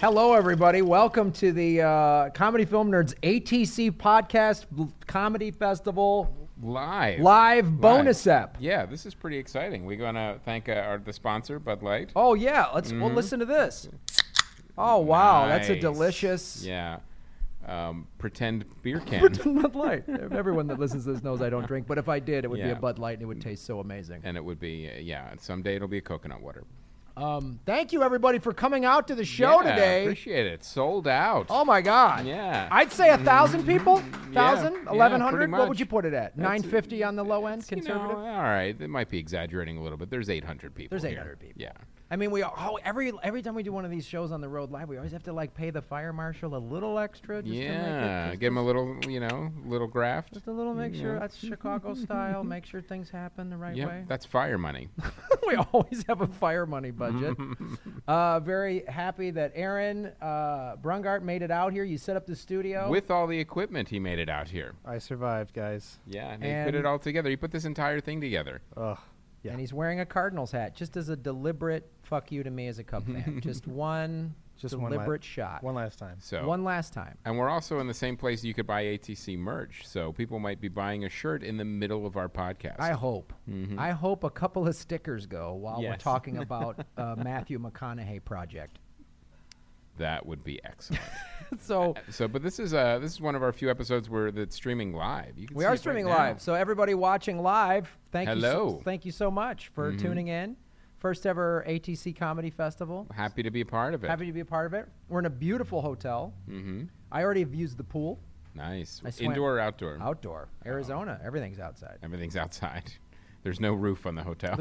Hello, everybody. Welcome to the Comedy Film Nerds ATC Podcast Comedy Festival live bonus ep. Yeah, this is pretty exciting. We're going to thank the sponsor, Bud Light. Oh, yeah. Well, listen to this. Oh, wow. Nice. That's a delicious... Yeah. Pretend beer can. Pretend Bud Light. Everyone that listens to this knows I don't drink, but if I did, it would be a Bud Light, and it would taste so amazing. And it would be, someday it'll be a coconut water. Thank you, everybody, for coming out to the show today. Appreciate it. Sold out. Oh, my God. Yeah. I'd say 1,000 people. 1,000? 1,100? pretty What would much. you put it at? 950 on the low end, conservative? All right. They might be exaggerating a little bit. There's 800 people. There's here. 800 people. Yeah. I mean, every time we do one of these shows on the road live, we always have to pay the fire marshal a little extra. Just to make it give him a little, little graft. Just a little, make sure that's Chicago style. Make sure things happen the right way. That's fire money. We always have a fire money budget. Very happy that Aaron Brungart made it out here. You set up the studio With all the equipment, he made it out here. I survived, guys. Yeah, and he put it all together. He put this entire thing together. Ugh. Yeah. And he's wearing a Cardinals hat, just as a deliberate fuck you to me as a Cub fan. Just one deliberate shot. One last time. So One last time. And we're also in the same place you could buy ATC merch. So people might be buying a shirt in the middle of our podcast. I hope. I hope a couple of stickers go while we're Yes. talking about Matthew McConaughey project. That would be excellent. But this is one of our few episodes where that's streaming live. You can We see are it streaming right now. live. So everybody watching live, thank Hello. you so much for tuning in. First ever ATC Comedy Festival. Happy to be a part of it. Happy to be a part of it. We're in a beautiful hotel. I already have used the pool. Nice. I swam- Indoor or outdoor? Outdoor. Arizona. Everything's outside. Everything's outside. There's no roof on the hotel.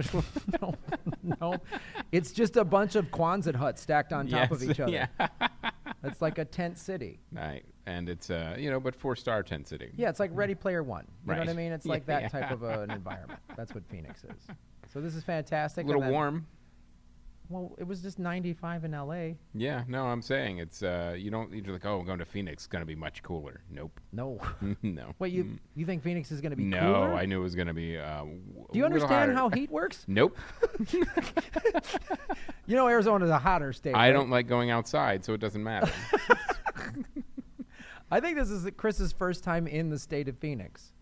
No. It's just a bunch of Quonset huts stacked on top of Yes, each other. Yeah. It's like a tent city. Right. And it's, but 4-star tent city. Yeah, it's like Ready Player One. You know what I Right. mean? It's like that type of an environment. That's what Phoenix is. So this is fantastic. A little And then- warm. Well, it was just 95 in L.A. Yeah, no, I'm saying it's you're like, oh, I'm going to Phoenix. It's going to be much cooler. Nope. No. No. Wait, you think Phoenix is going to be No, cooler? I knew it was going to be. Do you understand how heat works? Nope. You know, Arizona's a hotter state. I right? don't like going outside, so it doesn't matter. I think this is Chris's first time in the state of Phoenix.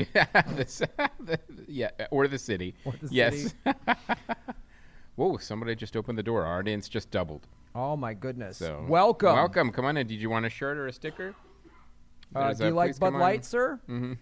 Yeah, or the city. Or the yes. city. Whoa! Somebody just opened the door. Our audience just doubled. Oh my goodness! So Welcome. Welcome. Come on in. Did you want a shirt or a sticker? Do you like Please Bud come on. Light, sir?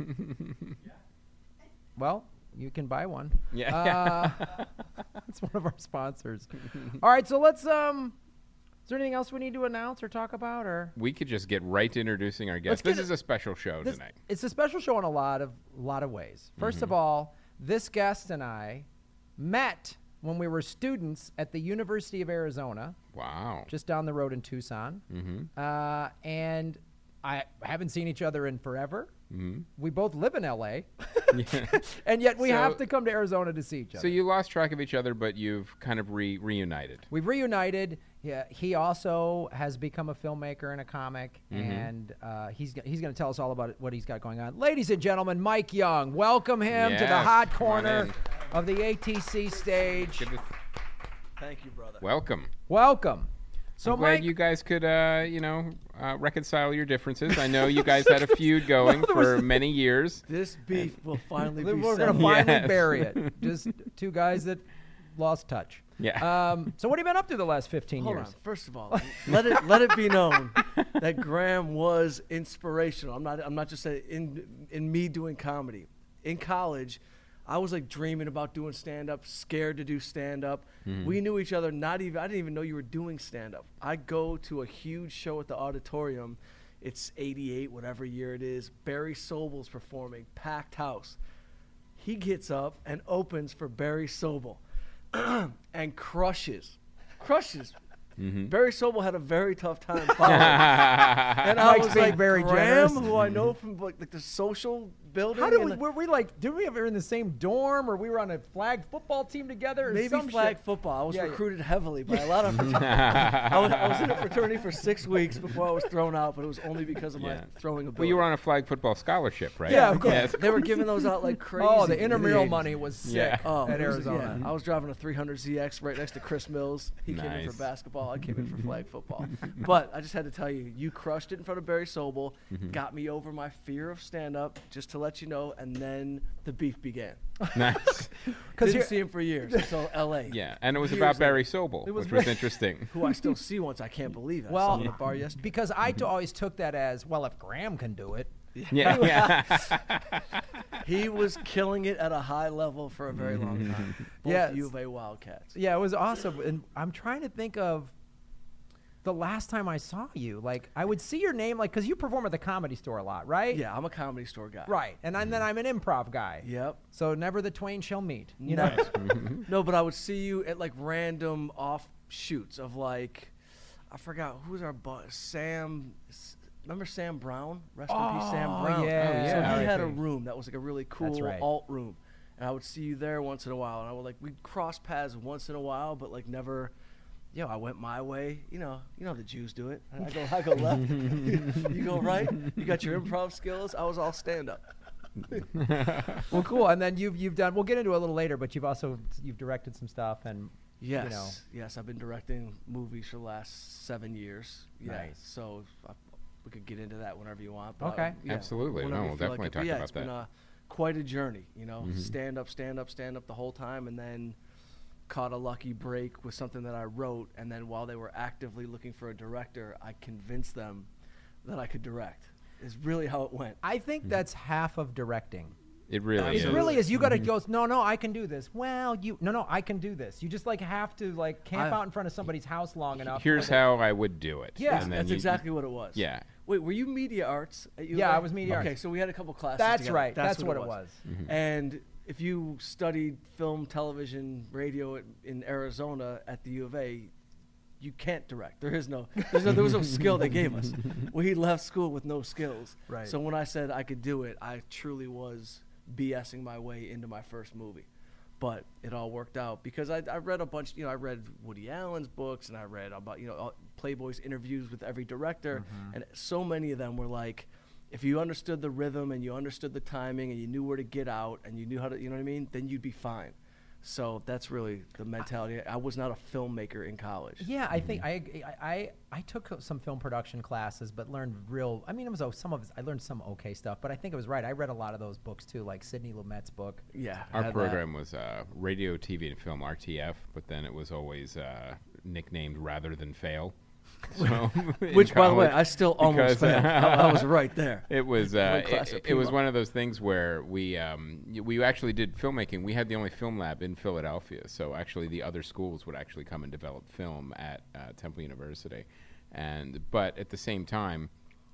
Well, you can buy one. Yeah. It's one of our sponsors. All right, so let's. Is there anything else we need to announce or talk about, or? We could just get right to introducing our guest. Let's This is a special show tonight. It's a special show in a lot of ways. First of all, this guest and I met when we were students at the University of Arizona, Wow. just down the road in Tucson. And I haven't seen each other in forever. We both live in L.A., and yet we have to come to Arizona to see each other. So you lost track of each other, but you've kind of reunited. We've reunited. Yeah, he also has become a filmmaker and a comic, and he's going to tell us all about what he's got going on. Ladies and gentlemen, Mike Young. Welcome him to the Yes, hot come on corner in. of the ATC stage. Good to- Thank you, brother. Welcome. Welcome. So, I'm glad Mike, you guys could, reconcile your differences. I know you guys had a feud going for many years. This beef will finally be we're going settled. to finally Yes. bury it. Just two guys that lost touch. Yeah. So what have you been up to the last 15 Hold years? on. First of all, let it be known that Graham was inspirational. I'm not just saying in me doing comedy. In college, I was like dreaming about doing stand-up, scared to do stand-up. We knew each other. I didn't even know you were doing stand-up. I go to a huge show at the auditorium. It's 88, whatever year it is. Barry Sobel's performing, packed house. He gets up and opens for Barry Sobel and crushes. Barry Sobel had a very tough time following. And I Mike's was being like, very Graham, generous. who I know from like the social building. How did we? Were we like? Did we ever in the same dorm, or we were on a flag football team together? Or Maybe some flag shit? football. I was Yeah, recruited heavily by a lot of fraternities. I was in a fraternity for 6 weeks before I was thrown out, but it was only because of my throwing ability. Well, you were on a flag football scholarship, right? Yeah, of course. Yes. They were giving those out like crazy. Oh, the in the intramural 80s. money was sick Yeah. at it was- Arizona. yeah. I was driving a 300 ZX right next to Chris Mills. He came in Nice. for basketball. I came in for flag football. But I just had to tell you, you crushed it in front of Barry Sobel, got me over my fear of stand-up, just to let you know, and then the beef began. Nice. Didn't see him for years until L.A. Yeah, and it was Years about later. Barry Sobel, It was which was re- interesting. Who I still see once. I can't believe it. I saw Well, him at a bar yesterday. because I always took that as, well, if Graham can do it. Yeah. He was killing it at a high level for a very long time. Both Yes. U of A Wildcats. Yeah, it was awesome. And I'm trying to think of the last time I saw you. Like, I would see your name, like, because you perform at the Comedy Store a lot, right? Yeah, I'm a Comedy Store guy. Right. And then I'm an improv guy. Yep. So never the twain shall meet. You No. know? No, but I would see you at like random offshoots of like, I forgot who's our boss, Sam. Remember Sam Brown? Rest in peace, Sam Oh, Brown. yeah. So he had a R.I.P. room that was like a really cool That's right. alt room, and I would see you there once in a while, and I would like we'd cross paths once in a while, but like never. Yo, I went my way. You know the Jews do it. I go left. You go right. You got your improv skills. I was all stand up. Well, cool. And then you've done. We'll get into it a little later, but you've directed some stuff and. Yes, You know. yes, I've been directing movies for the last 7 years. Yeah, Nice. So we could get into that whenever you want. But Okay. Absolutely. whenever No, you we'll feel definitely it. talk But yeah, about it's that. been quite a journey. Stand up the whole time, and then caught a lucky break with something that I wrote. And then while they were actively looking for a director, I convinced them that I could direct. Is really how it went. I think that's half of directing. It really It is. really is. You got to go. No, I can do this. Well, no, I can do this. You just like have to like camp out in front of somebody's house long enough. Here's how I would do it. Yeah. And then That's you- exactly what it was. Yeah. Wait, were you media arts at U of Yeah, A? I was media arts. Okay, so we had a couple classes That's together. right. That's what it was. And if you studied film, television, radio in Arizona at the U of A, you can't direct. There was no skill they gave us. We left school with no skills. Right. So when I said I could do it, I truly was BSing my way into my first movie. But it all worked out because I read a bunch. I read Woody Allen's books, and I read about Playboy's interviews with every director, and so many of them were like, if you understood the rhythm and you understood the timing and you knew where to get out and you knew how to, you know what I mean, then you'd be fine. So that's really the mentality. I was not a filmmaker in college. Yeah, I think I took some film production classes, but learned real. I mean, it was I learned some okay stuff, but I think it was right. I read a lot of those books too, like Sidney Lumet's book. Yeah. Our had program was radio, TV, and film, RTF, but then it was always nicknamed Rather Than Fail. So, in Which, by the way, college, I still almost because- failed. I was right there. It was Great class at it was Piedmont. one of those things where we actually did filmmaking. We had the only film lab in Philadelphia, so actually the other schools would actually come and develop film at Temple University, but at the same time,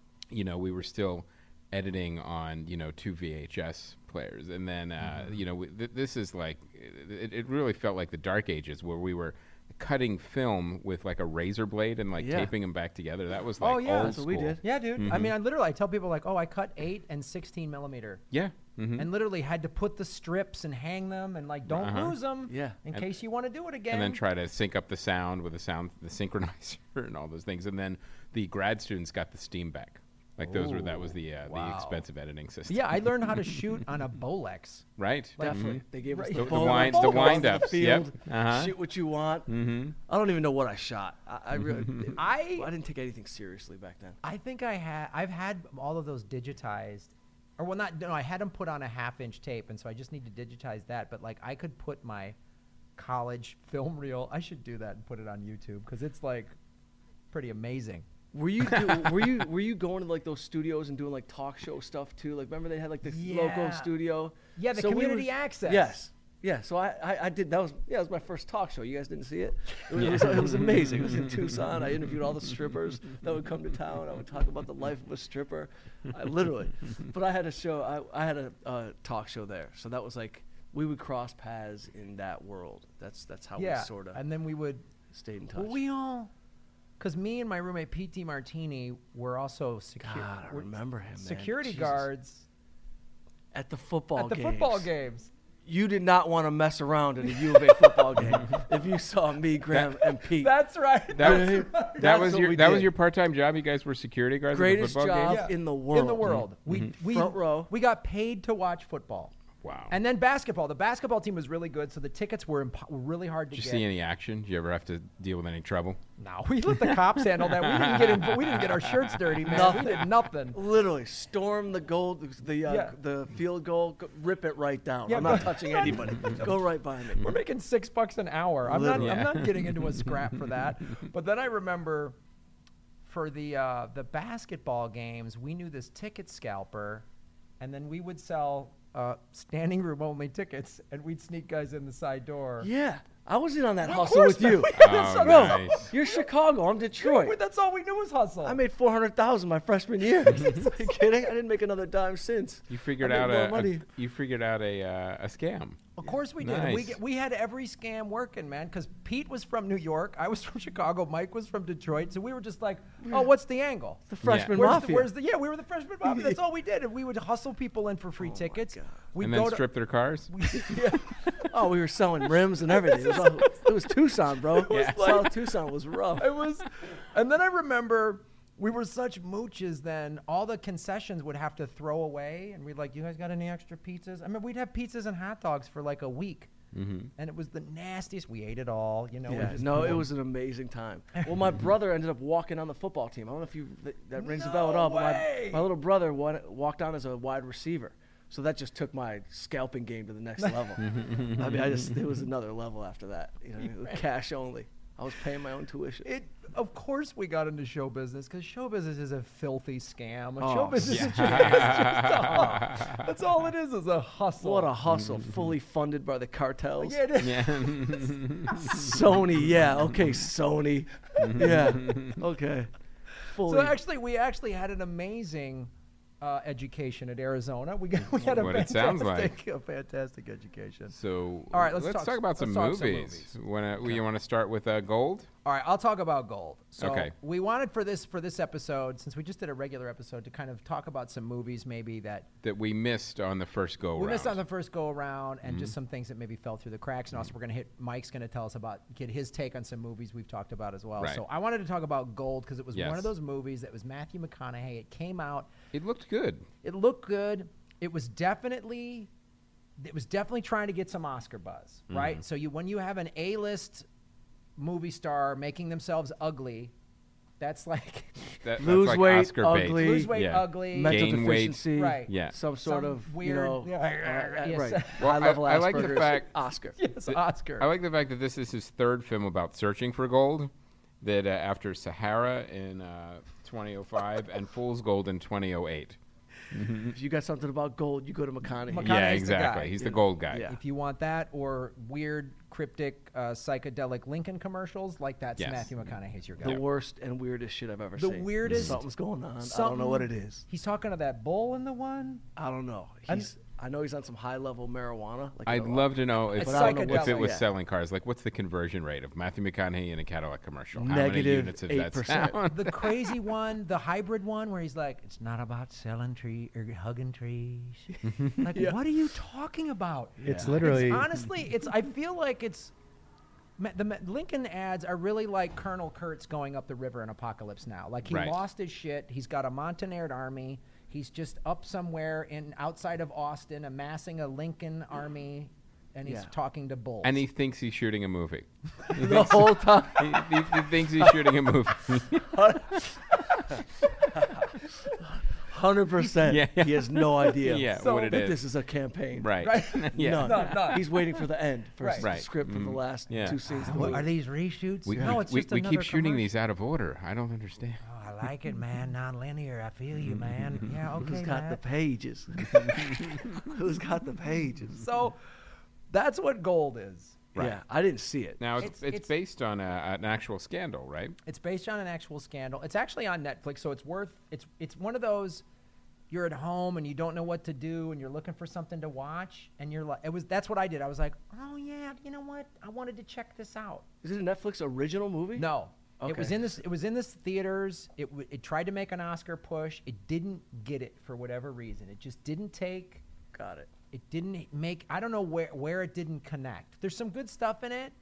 we were still editing on 2 VHS players, and then this is like it really felt like the dark ages where we were cutting film with like a razor blade and like Yeah. taping them back together. That was like Oh, yeah. old That's what we school. did. Yeah, dude. I mean, I tell people like, I cut 8 and 16 millimeter, Yeah. Mm-hmm. and literally had to put the strips and hang them, and like don't lose them. Yeah. In case you want to do it again. And then try to sync up the sound with the synchronizer and all those things. And then the grad students got the Steam back. Like that was the wow. expensive editing system. Yeah, I learned how to shoot on a Bolex. Right. Definitely. They gave us Right. the, The bowl, wind- go the out to wind-ups, the yep. field, Uh-huh. shoot what you want. Mm-hmm. I don't even know what I shot. I really, I didn't take anything seriously back then. I think I've had all of those digitized, or well, I had them put on a 1/2-inch tape, and so I just need to digitize that. But like, I could put my college film reel. I should do that and put it on YouTube because it's like pretty amazing. Were you going to like those studios and doing like talk show stuff too? Like remember they had like the local Yeah. studio. Yeah, the So we community were- access. Yes. Yeah, so I did that was it was my first talk show. You guys didn't see it? It was amazing. It was in Tucson. I interviewed all the strippers that would come to town. I would talk about the life of a stripper. Literally. But I had a show. I had a talk show there. So that was like we would cross paths in that world. That's how Yeah, we sort of and then we would. stayed in touch. Well, we all, because me and my roommate Pete DiMartini were also God, I remember him, man. security Jesus. guards At the football at the games. football games. You did not want to mess around in a U of A football game if you saw me, Graham, and Pete. That's right. That That's was what your we that was did. your part-time job. You guys were security guards at the Greatest football job games. in the world. In the world. We Front row. We got paid to watch football. Wow. And then basketball. The basketball team was really good, so the tickets were really hard to Did you get. see any action? Did you ever have to deal with any trouble? No, we let the cops handle that. We didn't get our shirts dirty, man. We did nothing. Literally storm the goal, Yeah. the field goal, rip it right down. Yeah, I'm not but- touching anybody. Go right by me. We're making $6 an hour. I'm Literally. not getting into a scrap for that. But then I remember for the basketball games, we knew this ticket scalper, and then we would sell standing room only tickets, and we'd sneak guys in the side door. Yeah, I was in on that Of hustle course, with you. man. Oh, Bro, nice. you're Chicago. I'm Detroit. That's all we knew was hustle. I made $400,000 my freshman year. Are you kidding? I didn't make another dime since. You figured I out made more money. you figured out a scam. Of course we did. And Nice. we had every scam working, man, because Pete was from New York, I was from Chicago, Mike was from Detroit, so we were just like, oh, what's the angle? The freshman Where's mafia. we were the freshman mafia. That's all we did. And we would hustle people in for free tickets. God. We'd And go then to, strip their cars. Oh, we were selling rims and everything. It was Tucson, bro. Yeah. South Tucson was rough. It was, and then I remember we were such mooches then, all the concessions would have to throw away, and we'd like, you guys got any extra pizzas? I mean, we'd have pizzas and hot dogs for like a week. And it was the nastiest. We ate it all, you know. we Yeah, just no, put it them- was an amazing time. Well, my brother ended up walking on the football team. I don't know if that rings a bell at No all, but way! my little brother walked on as a wide receiver. So that just took my scalping game to the next level. I mean, it was another level after that. You know, it was cash only. I was paying my own tuition. Of course, we got into show business because show business is a filthy scam. Oh, Show business yeah. is just that's all it is a hustle. What a hustle, fully funded by the cartels. Yeah, it is. Yeah. Sony, yeah, okay, Sony, yeah, okay. Fully. So actually, we actually had an amazing education at Arizona. We had What it sounds like. a fantastic education. So All right, let's talk talk- about some let's talk some movies. You want to start with Gold? All right, I'll talk about Gold. So Okay. we wanted for this episode, since we just did a regular episode, to kind of talk about some movies maybe that That we missed on the first go we round. missed on the first go around, and Mm-hmm. just some things that maybe fell through the cracks. And also, we're gonna Mike's gonna tell us get his take on some movies we've talked about as well. Right. So I wanted to talk about Gold because it was one Yes. of those movies that was Matthew McConaughey. It came out. It looked good. It looked good. It was definitely trying to get some Oscar buzz, right? Mm-hmm. So when you have an A-list movie star making themselves ugly, that's like That's Lose like weight, Oscar bait. ugly. lose weight, Yeah. ugly, mental Gain weight. deficiency, Right. Yeah. some sort of weird, yes. right, Well, high level I like the Asperger's. fact- Oscar. Yes, Oscar. I like the fact that this is his third film about searching for gold. That after Sahara in 2005 and Fool's Gold in 2008. If you got something about gold, you go to McConaughey. McConaughey's Yeah, the exactly. guy, He's you the know. gold guy. Yeah. If you want that, or weird, cryptic, psychedelic Lincoln commercials, like that's Yes. Matthew McConaughey's your The guy. worst and weirdest shit I've ever The seen. weirdest- Something's going on. I don't know what it is. He's talking to that bull in the one. I don't know. And- I know he's on some high level marijuana. Like I'd love to know if, It's But I don't know if what's- it was yeah. selling cars. Like, what's the conversion rate of Matthew McConaughey in a Cadillac commercial? How Negative many units of that 8%. sound? The crazy one, the hybrid one, where he's like, "It's not about selling tree or hugging trees." Like, Yeah. what are you talking about? It's Yeah. literally Honestly, I feel like the Lincoln ads are really like Colonel Kurtz going up the river in Apocalypse Now. Like he Right. lost his shit. He's got a Montagnard army. He's just up somewhere outside of Austin, amassing a Lincoln army, and he's Yeah. talking to bulls. And he thinks he's shooting a movie. the whole time. he thinks he's shooting a movie. 100%. Yeah. He has no idea. Yeah, So- what it that is. this is a campaign. Right. Right? yeah. None. No. He's waiting for the end for Right. the Right. script for the last Yeah. two scenes. of the What, movie. are these reshoots? We, no, we, it's we, just we another keep shooting commercial. these out of order. I don't understand. Oh, I like it, man. Non-linear. I feel you, man. Yeah, okay, Who's got the Matt. pages? Who's got the pages? So that's what Gold is. Right. Yeah, I didn't see it. Now, It's- it's based on an actual scandal, right? It's based on an actual scandal. It's actually on Netflix, so it's one of those. You're at home and you don't know what to do, and you're looking for something to watch, and you're like, that's what I did. I was like, oh yeah, you know what? I wanted to check this out. Is it a Netflix original movie? No, it was Okay. in this. It was in this theaters. It tried to make an Oscar push. It didn't get it for whatever reason. It just didn't take. Got it. It didn't make. I don't know where it didn't connect. There's some good stuff in it.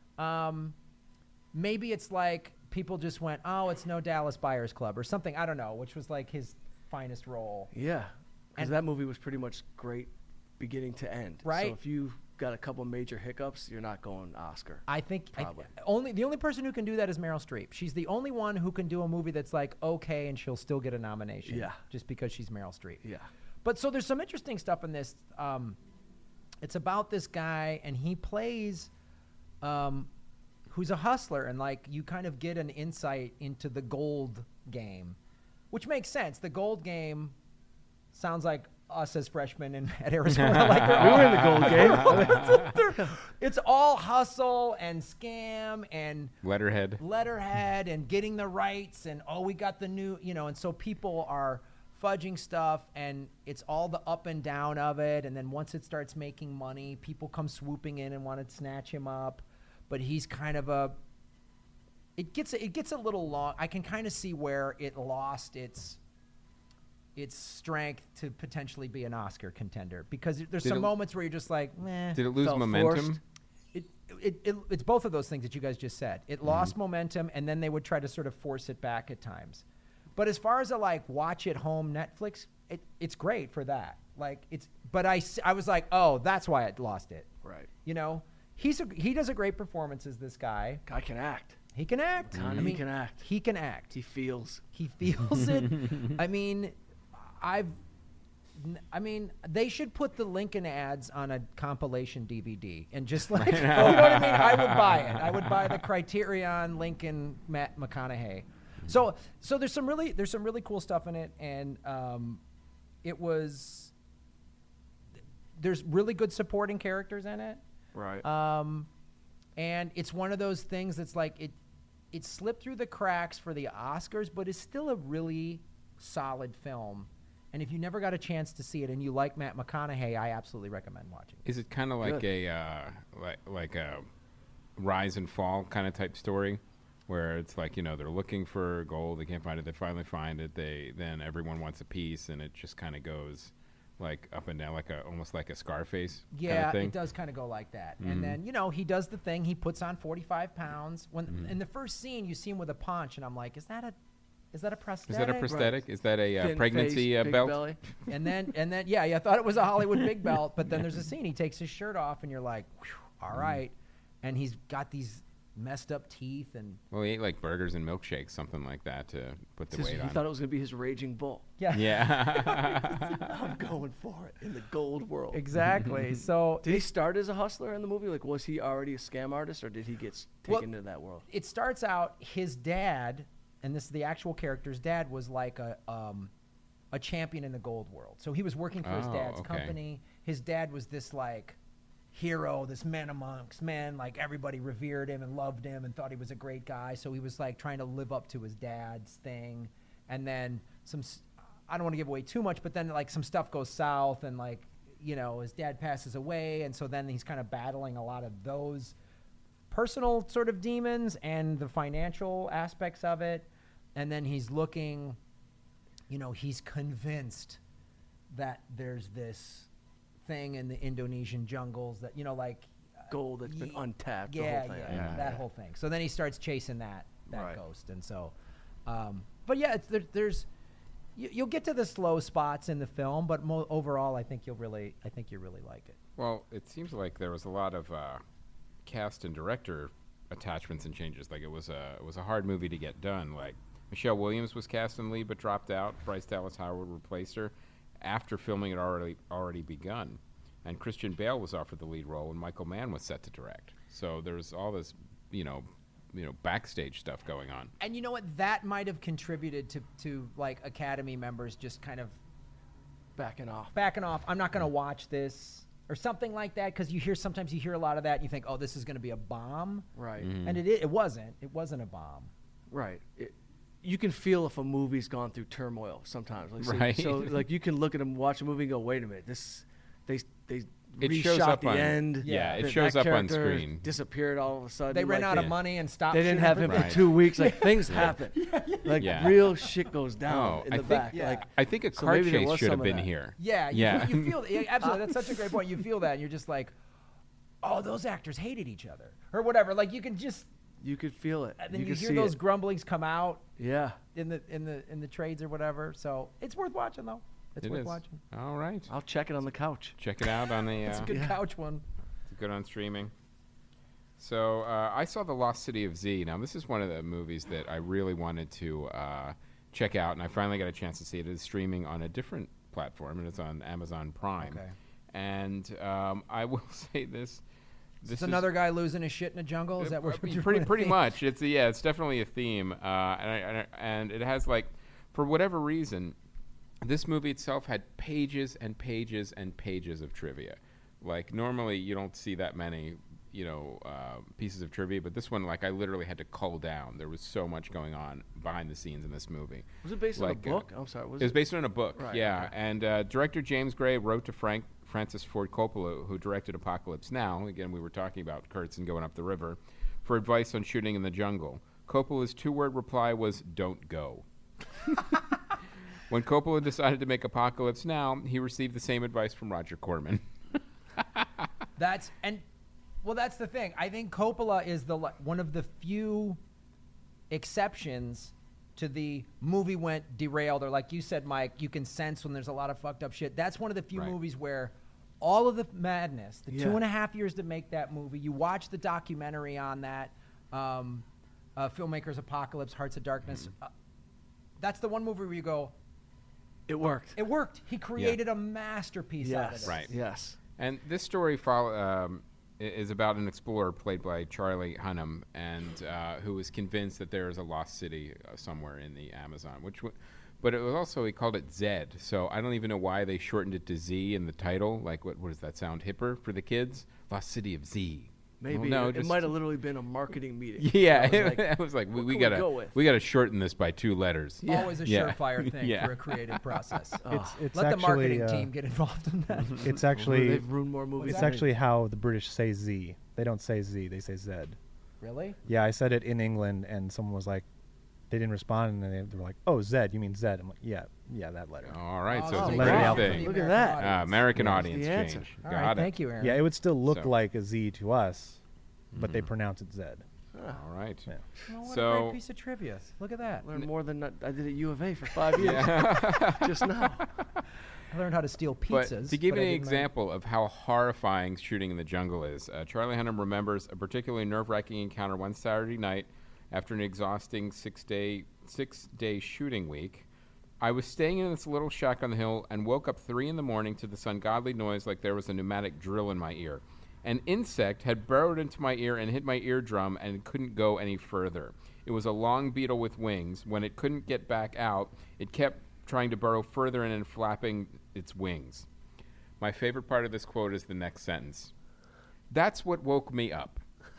Maybe it's like people just went, oh, it's no Dallas Buyers Club or something. I don't know, which was like his finest role. Yeah, because And- that movie was pretty much great beginning to end. Right. So if you got a couple major hiccups, you're not going Oscar. I think Probably. the only person who can do that is Meryl Streep. She's the only one who can do a movie that's like okay, and she'll still get a nomination. Yeah. Just because she's Meryl Streep. Yeah. But so there's some interesting stuff in this. It's about this guy, and he plays, who's a hustler, and like you kind of get an insight into the gold game, which makes sense. The gold game sounds like us as freshmen at Arizona. Like We were in the gold game. it's all hustle and scam and Letterhead. and getting the rights and we got the new, and so people are fudging stuff, and it's all the up and down of it, and then once it starts making money, people come swooping in and want to snatch him up, but he's kind of it gets a little long. I can kind of see where it lost its strength to potentially be an Oscar contender, because there's some moments where you're just like, meh. Did it lose Felt momentum? forced. It's both of those things that you guys just said. It lost momentum, and then they would try to sort of force it back at times. But as far as a like watch at home Netflix, it's great for that. Like but I was like, oh, that's why it lost it. Right. He does a great performance as this guy. Guy can act. He can act. He can act. He can act. He feels. He feels it. I mean, they should put the Lincoln ads on a compilation DVD and just like, you know what I mean? I would buy it. I would buy the Criterion Lincoln Matt McConaughey. So there's some really cool stuff in it, and there's really good supporting characters in it. Right. And it's one of those things that's like it slipped through the cracks for the Oscars, but it's still a really solid film. And if you never got a chance to see it and you like Matt McConaughey, I absolutely recommend watching it. Is it kind of like like a rise and fall kind of type story, where it's like they're looking for gold, they can't find it, they finally find it, then everyone wants a piece, and it just kind of goes like up and down, like almost like a Scarface kind of thing? It does kind of go like that. And then he does the thing. He puts on 45 pounds. When in the first scene, you see him with a paunch, and I'm like, is that a prosthetic? Is that a prosthetic? Right. Is that a Thin pregnancy face, big belt? belly. And then I thought it was a Hollywood big belt, but then there's a scene he takes his shirt off, and you're like, all right. And he's got these messed up teeth, and Well, he ate like burgers and milkshakes, something like that, to put the weight He on. thought it was going to be his raging bull. Yeah. I'm going for it in the gold world. exactly. So Did he start as a hustler in the movie? Like, was he already a scam artist, or did he get taken into that world? it starts out, his dad, and this is the actual character's dad, was like a champion in the gold world. So he was working for his dad's company. His dad was this like hero, this man amongst men, like everybody revered him and loved him and thought he was a great guy. So he was like trying to live up to his dad's thing. And then I don't want to give away too much, but then like some stuff goes south, and like, his dad passes away. And so then he's kind of battling a lot of those personal sort of demons and the financial aspects of it. And then he's looking, he's convinced that there's this thing in the Indonesian jungles that, Gold that's been untapped. yeah, the whole thing. that whole thing. So then he starts chasing that Right. ghost. And so, but yeah, there's, you'll get to the slow spots in the film, but overall, I think you really like it. Well, it seems like there was a lot of cast and director attachments and changes. Like it was a hard movie to get done. Like Michelle Williams was cast in lead but dropped out. Bryce Dallas Howard replaced her after filming had already begun, and Christian Bale was offered the lead role, and Michael Mann was set to direct. So there was all this, backstage stuff going on. And you know what? That might have contributed to like Academy members just kind of Backing off. I'm not going to watch this or something like that, because sometimes you hear a lot of that and you think, oh, this is going to be a bomb. Right. And it wasn't. It wasn't a bomb. Right. You can feel if a movie's gone through turmoil sometimes. Like, Right. So like you can look at them, watch a movie, and go, "Wait a minute, they It reshot shows up the on end. Yeah, it That shows up on character screen. disappeared all of a sudden. They ran like, out of money and stopped. They didn't shooting have for him Right. for 2 weeks. Like things happen. Like Yeah. real shit goes down Oh, in I the think- back. Yeah. Like I think a So car maybe there chase was should have some of been that. here. Yeah, Yeah. You feel yeah, absolutely. That's such a great point. You feel that, and you're just like, oh, those actors hated each other, or whatever. Like you can just, you could feel it. and then you you could hear see those it. grumblings come out Yeah. in the trades or whatever. So it's worth watching though. It's It worth is. watching. All right. I'll check it on the couch. Check it out on the. It's a good Yeah. couch one. It's good on streaming. So I saw The Lost City of Z. Now, this is one of the movies that I really wanted to check out, and I finally got a chance to see it. It is streaming on a different platform, and it's on Amazon Prime. Okay. And I will say this. It's another guy losing his shit in a jungle. Is that what you're pretty much? It's definitely a theme, and it has like, for whatever reason, this movie itself had pages and pages and pages of trivia. Like normally you don't see that many, pieces of trivia, but this one, like I literally had to cull down. There was so much going on behind the scenes in this movie. Was it based on a Like, book? I'm sorry. It was based on a book, Right, yeah. okay. And director James Gray wrote to Francis Ford Coppola, who directed Apocalypse Now. Again, we were talking about Kurtz and going up the river, for advice on shooting in the jungle. Coppola's 2-word reply was, "Don't go." When Coppola decided to make Apocalypse Now, he received the same advice from Roger Corman. That's the thing. I think Coppola is one of the few exceptions to the movie went derailed, or like you said, Mike, you can sense when there's a lot of fucked up shit. That's one of the few Right. movies where all of the madness, the Yeah. 2.5 years to make that movie, you watch the documentary on that, filmmakers Apocalypse, Hearts of Darkness. That's the one movie where you go, It worked. it worked. He created a masterpiece out of Yes. it. Right. Yes. And this story is about an explorer played by Charlie Hunnam, and who was convinced that there is a lost city somewhere in the Amazon. But it was also, he called it Zed. So I don't even know why they shortened it to Z in the title. Like, what does that sound hipper for the kids? Lost City of Z. Maybe Well, no, it just- might have literally been a marketing meeting. Yeah, I was like, I was like, what we can we go gotta with? we gotta shorten this by 2 letters. Yeah. Always a Yeah. surefire thing Yeah. for a creative process. It's Let the actually, marketing team get involved in that. It's actually They've ruined more movies. it's than me. actually how the British say Z. They don't say Z. They say Zed. Really? Yeah, I said it in England, and someone was like, they didn't respond, and they were like, "Oh, Zed, you mean Zed?" I'm like, "Yeah, that letter." All right, Oh, so it's a let it out. British thing. Look at that. American Yeah. audience That's the change. answer. All Got right, it. thank you, Aaron. Yeah, it would still look So- like a Z to us, but they pronounce it Zed. All right. Yeah. Oh, what a So- great piece of trivia. Look at that. Learned more than I did at U of A for 5 years. Yeah. Just now. I learned how to steal But pizzas. to give but you I an didn't know- example of how horrifying shooting in the jungle is, Charlie Hunnam remembers a particularly nerve-wracking encounter one Saturday night after an exhausting six-day shooting week. I was staying in this little shack on the hill and woke up 3 a.m. to this ungodly noise like there was a pneumatic drill in my ear. An insect had burrowed into my ear and hit my eardrum and couldn't go any further. It was a long beetle with wings. When it couldn't get back out, it kept trying to burrow further in and flapping its wings. My favorite part of this quote is the next sentence. That's what woke me up.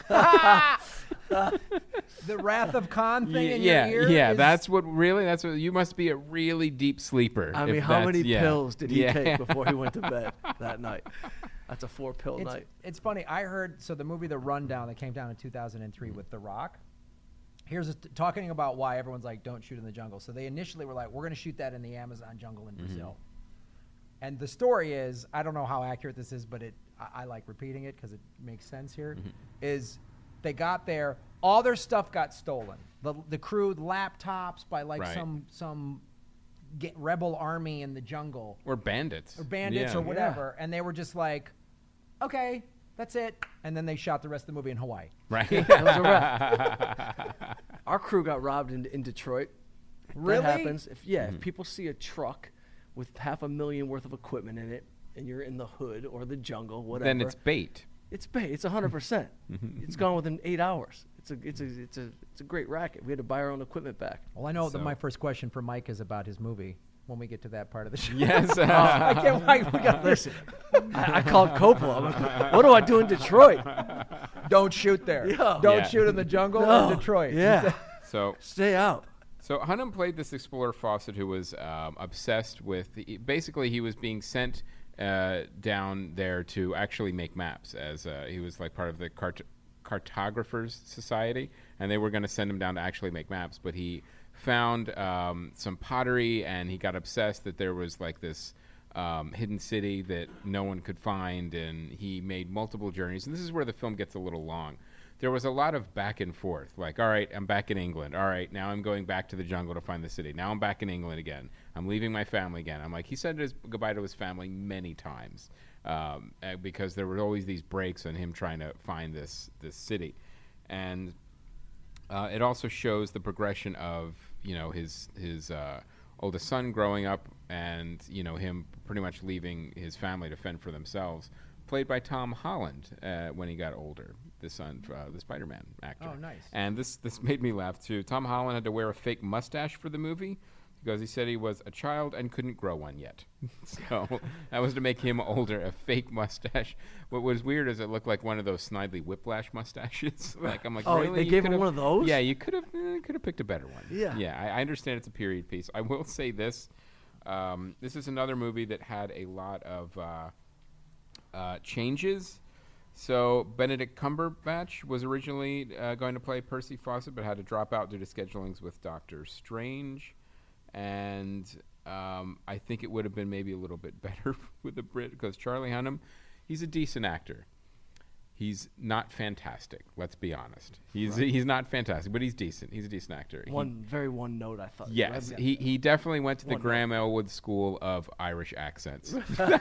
The Wrath of Khan thing in yeah, your ear. yeah. is- That's what you must be a really deep sleeper. I if mean, how many that's- yeah. pills did he Yeah. take before he went to bed that night? That's a 4-pill It's, night. it's funny. I heard the movie The Rundown that came down in 2003 with The Rock. Here's talking about why everyone's like, don't shoot in the jungle. So they initially were like, we're going to shoot that in the Amazon jungle in Brazil. And the story is, I don't know how accurate this is, but I like repeating it because it makes sense here. Is they got there, all their stuff got stolen. The crew, laptops by like Right. some rebel army in the jungle. Or bandits. Or bandits Yeah. or whatever, and they were just like, okay, that's it. And then they shot the rest of the movie in Hawaii. Right. That was a wrap. Our crew got robbed in Detroit. Really? That happens. If people see a truck with $500,000 worth of equipment in it, and you're in the hood or the jungle, whatever, Then it's bait. it's bait. It's 100%. It's gone within 8 hours. It's a great racket. We had to buy our own equipment back. Well, I know that So- my first question for Mike is about his movie when we get to that part of the show. Yes. I can't wait. We got Listen, I called Coppola. I'm like, what do I do in Detroit? Don't shoot there. Yo. Don't Yeah. shoot in the jungle No. in Detroit. Yeah, So stay out. Hunnam played this explorer Fawcett who was obsessed with. Basically, he was being sent down there to actually make maps, as he was like part of the Cartographers Society, and they were going to send him down to actually make maps, but he found some pottery, and he got obsessed that there was like this hidden city that no one could find, and he made multiple journeys. And this is where the film gets a little long. There was a lot of back and forth, like, all right, I'm back in England. All right, now I'm going back to the jungle to find the city. Now I'm back in England again. I'm leaving my family again. I'm like, he said goodbye to his family many times because there were always these breaks on him trying to find this city. And it also shows the progression of, his oldest son growing up and, him pretty much leaving his family to fend for themselves, played by Tom Holland when he got older, the son, the Spider-Man actor. Oh, nice. And this made me laugh, too. Tom Holland had to wear a fake mustache for the movie because he said he was a child and couldn't grow one yet. So that was to make him older, a fake mustache. What was weird is it looked like one of those Snidely Whiplash mustaches. I'm like, Oh, really? they gave him one of those? Yeah, you could have picked a better one. Yeah. Yeah, I understand it's a period piece. I will say this. This is another movie that had a lot of changes. So Benedict Cumberbatch was originally going to play Percy Fawcett, but had to drop out due to schedulings with Doctor Strange. And I think it would have been maybe a little bit better with the Brit, because Charlie Hunnam, he's a decent actor. He's not fantastic. Let's be honest. He's not fantastic, but he's decent. He's a decent actor. One note, I thought. Yes, he definitely went to the Graham Elwood School of Irish accents.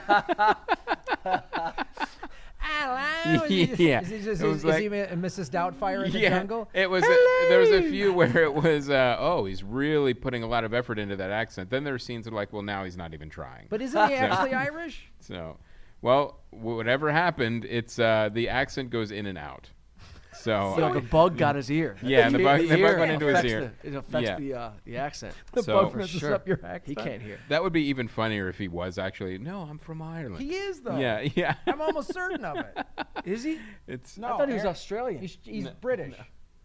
Yeah. Is he Mrs. Doubtfire in the jungle? It was. There was a few where it was. He's really putting a lot of effort into that accent. Then there are scenes that are like, well, now he's not even trying. But isn't he actually Irish? So, well, whatever happened, it's the accent goes in and out. So the bug got his ear. Yeah, the bug went into his affects ear. It affects the accent. The So- bug messes up your accent. He can't hear. that would be even funnier if he was actually. No, I'm from Ireland. He is, though. Yeah. I'm almost certain of it. Is he? It's No, I thought he was Aaron- Australian. He's British.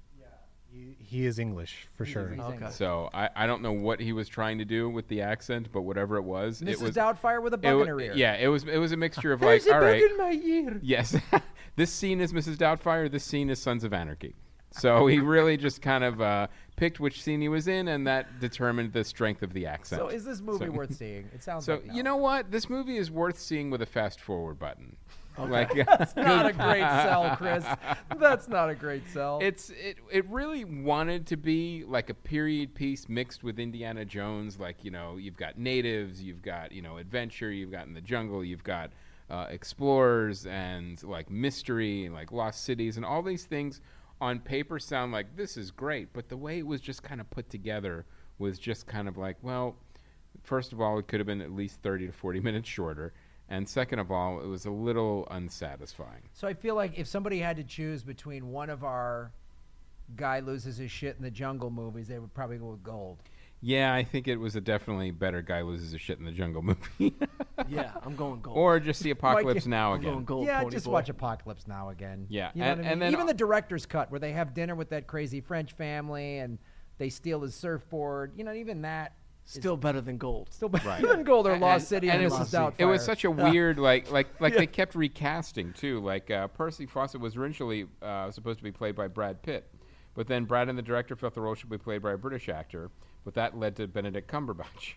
He is English for sure. He's Okay. English. So I don't know what he was trying to do with the accent, but whatever it was, it Mrs. was Doubtfire with a bug in her ear. Yeah, it was a mixture of like, There's a all bug right, in my ear. yes, this scene is Mrs. Doubtfire, this scene is Sons of Anarchy. So he really just kind of picked which scene he was in, and that determined the strength of the accent. So is this movie So- worth seeing? It sounds So like no. you know what? This movie is worth seeing with a fast forward button. Like That's not a great sell, Chris. That's not a great sell. it really wanted to be like a period piece mixed with Indiana Jones. Like, you've got natives, you've got, adventure, you've got in the jungle, you've got explorers and like mystery and like lost cities, and all these things on paper sound like this is great, but the way it was just kind of put together was just kind of like, well, first of all, it could have been at least 30 to 40 minutes shorter. And second of all, it was a little unsatisfying. So I feel like if somebody had to choose between one of our guy loses his shit in the jungle movies, they would probably go with Gold. Yeah, I think it was a definitely better guy loses his shit in the jungle movie. Yeah, I'm going gold. Or just see Apocalypse Now I'm going again. gold. Yeah, Pony just boy. watch Apocalypse Now again. Yeah, You know what I mean? and then even the director's cut where they have dinner with that crazy French family and they steal his surfboard. Even that Still better than gold. still better Right. than Gold or And- Lost City and it Mrs. was, Doubtfire. it was such a weird, like they kept recasting too. Like Percy Fawcett was originally supposed to be played by Brad Pitt, but then Brad and the director felt the role should be played by a British actor, but that led to Benedict Cumberbatch.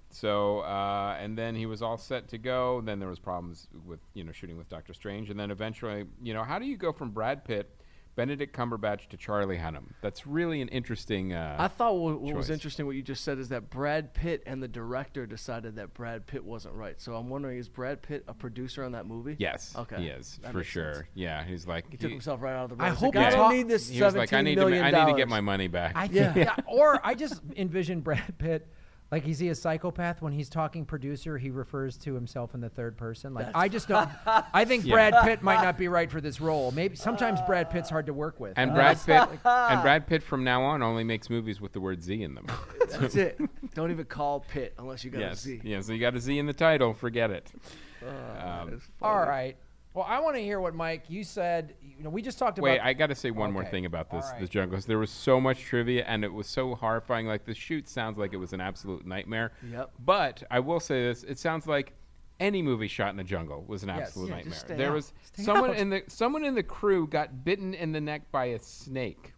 So and then he was all set to go. Then there was problems with shooting with Doctor Strange, and then eventually how do you go from Brad Pitt, Benedict Cumberbatch to Charlie Hunnam? That's really an interesting. I thought what was choice. interesting, what you just said, is that Brad Pitt and the director decided that Brad Pitt wasn't right. So I'm wondering, is Brad Pitt a producer on that movie? Yes, Okay. he is That for makes sure. sense. Yeah, he's like He took himself right out of the room. I He's hope like, I he don't talk- need this he was like, I $17 need million. to get my money back. I Yeah. think, or I just envision Brad Pitt, like, is he a psychopath? When he's talking producer, he refers to himself in the third person. Like, I just don't. I think Yeah. Brad Pitt might not be right for this role. Maybe sometimes Brad Pitt's hard to work with. And Brad Pitt from now on only makes movies with the word Z in them. That's it. Don't even call Pitt unless you got a Yes, Z. yeah. So you got a Z in the title. Forget it. That is All funny. right. Well, I want to hear what Mike you said. We just talked about. Wait, I got to say one more Okay. thing about this All right. this jungle. 'Cause there was so much trivia, and it was so horrifying. Like the shoot sounds like it was an absolute nightmare. Yep. But I will say this: it sounds like any movie shot in a jungle was an Yes. absolute Yeah, nightmare. just stay There out. was Stay someone out. in the crew got bitten in the neck by a snake.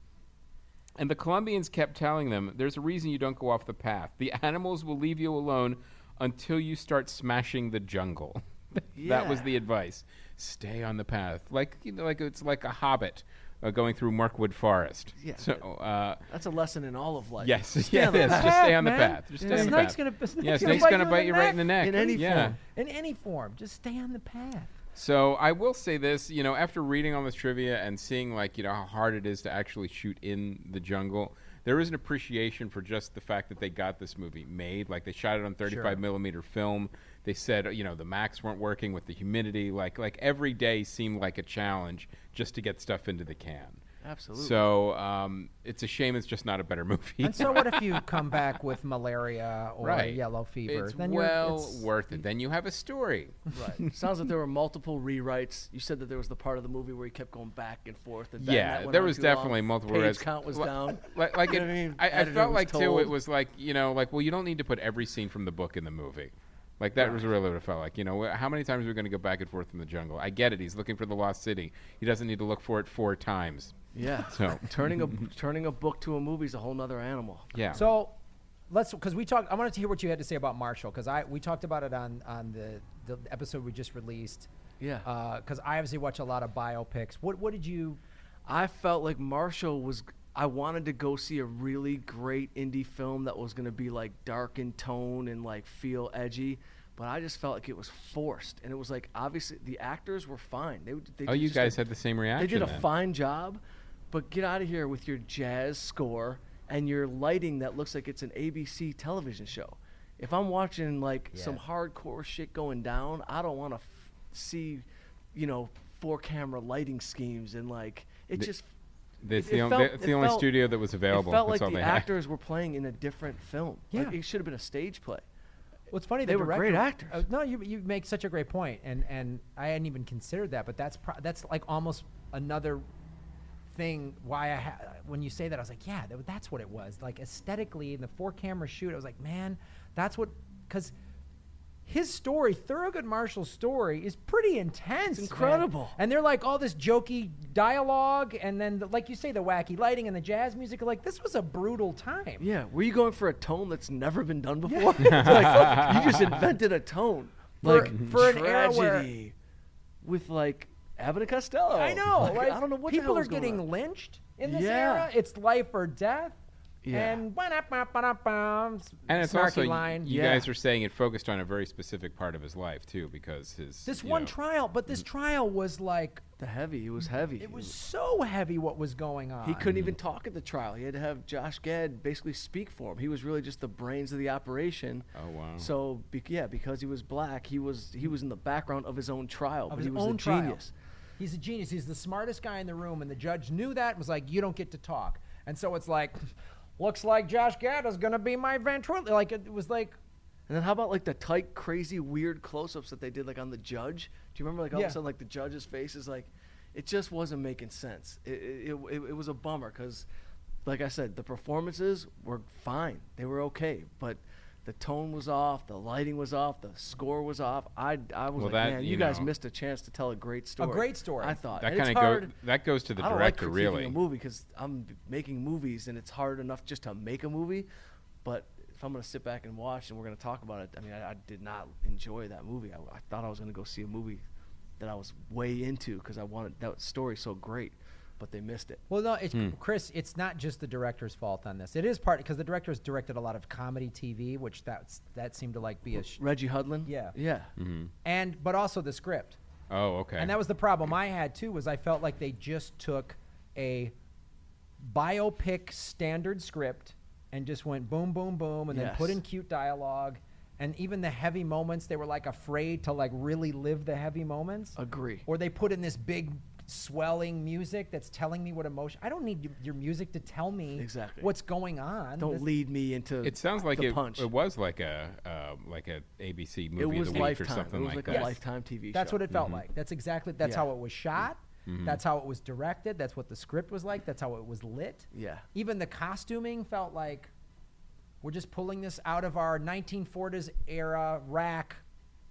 And the Colombians kept telling them, there's a reason you don't go off the path. The animals will leave you alone until you start smashing the jungle. That was Yeah. the advice. Stay on the path. Like, like it's like a hobbit going through Mirkwood Forest. Yeah. So, That's a lesson in all of life. yes. Stay Yeah, on the it is. path. Just stay on the man. path. Just Yeah. stay on the Snake's path. gonna, Yeah, snake's going to bite you right in the neck. In any yeah. form. In any form. Just stay on the path. So I will say this, after reading all this trivia and seeing how hard it is to actually shoot in the jungle, there is an appreciation for just the fact that they got this movie made. Like they shot it on 35 millimeter film. They said, the Macs weren't working with the humidity. Like every day seemed like a challenge just to get stuff into the can. Absolutely. So it's a shame it's just not a better movie. And so what if you come back with malaria or Right. yellow fever? It's Then it's worth it. Then you have a story. Right. Sounds like there were multiple rewrites. You said that there was the part of the movie where he kept going back and forth. And Yeah, that went there on was too long. definitely multiple Page reds. count was Li- down. Like You know it, what I mean? I Editor felt was like too. told. It was like well, you don't need to put every scene from the book in the movie. Like that was really what it felt like. How many times are we going to go back and forth in the jungle? I get it. He's looking for the lost city. He doesn't need to look for it 4 times. Yeah. So turning a book to a movie is a whole nother animal. yeah. So because we talked, I wanted to hear what you had to say about Marshall because we talked about it on the episode we just released. Yeah. Because I obviously watch a lot of biopics. What did you? I felt like Marshall was. I wanted to go see a really great indie film that was going to be like dark in tone and like feel edgy, but I just felt like it was forced. And it was like obviously the actors were fine. They Oh, did you just guys had the same reaction. They did a then. fine job, but get out of here with your jazz score and your lighting that looks like it's an ABC television show. If I'm watching like some hardcore shit going down, I don't want to see, 4-camera lighting schemes and like it just. It's It the, felt- it's the it only felt- studio that was available. It felt That's like all the they had. actors were playing in a different film. Like, Yeah. it should have been a stage play. What's funny? They the were director, great actors. No, you make such a great point, and I hadn't even considered that, but that's like almost another thing. Why when you say that, I was like, yeah, that's what it was. Like aesthetically in the 4-camera shoot, I was like, man, that's what because. His story, Thurgood Marshall's story, is pretty intense. It's man. incredible. And they're like all this jokey dialogue, and then, like you say, the wacky lighting and the jazz music. Like, this was a brutal time. Yeah, were you going for a tone that's never been done before? It's like, you just invented a tone, For- like for an era where- tragedy, with like Abbott and Costello. I know. Like, Like, I don't know what the people hell are was going getting on. lynched in this Yeah. era. It's life or death. Yeah. And And it's snarky also line. you Yeah. guys are saying it focused on a very specific part of his life too, because his This you one know, trial, but this trial was like It was heavy. it was so heavy. What was going on? He couldn't even talk at the trial. He had to have Josh Gad basically speak for him. He was really just the brains of the operation. Oh wow. So because he was black, he was in the background of his own trial, Of but his he was own a trial. genius. He's a genius. He's the smartest guy in the room, and the judge knew that and was like, "You don't get to talk." And so it's like, looks like Josh Gad is gonna be my ventriloquist. Like it was like. And then how about like the tight, crazy, weird close-ups that they did like on the judge? Do you remember like all of Yeah. a sudden like the judge's face is like, it just wasn't making sense. It was a bummer because, like I said, the performances were fine. They were okay, but the tone was off, the lighting was off, the score was off. I was Well, like, that, man, you you guys know- missed a chance to tell a great story. great story. I thought that And it's kind of hard. that goes to the I don't like director critiquing really. a movie because I'm making movies and it's hard enough just to make a movie, but if I'm gonna sit back and watch and we're gonna talk about it, I mean, I did not enjoy that movie. I thought I was gonna go see a movie that I was way into because I wanted that story so great, but they missed it. Well, no, it's Chris. It's not just the director's fault on this. It is part because the director's directed a lot of comedy TV, which that seemed to like be a Reggie Hudlin. Yeah. Yeah. but also the script. Oh, okay. And that was the problem I had too. Was I felt like they just took a biopic standard script and just went boom, boom, boom, and then put Yes. in cute dialogue. And even the heavy moments, they were like afraid to like really live the heavy moments. Agree. Or they put in this big swelling music that's telling me what emotion. I don't need your music to tell me Exactly. what's going on. Don't This- lead me into. it sounds like the it punch. was like a ABC movie It of was the week Lifetime. or something It was like like that. a Lifetime TV show. That's what it felt like. That's Yeah. how it was shot. That's how it was directed. That's what the script was like. That's how it was lit. Yeah. Even the costuming felt like we're just pulling this out of our 1940s era rack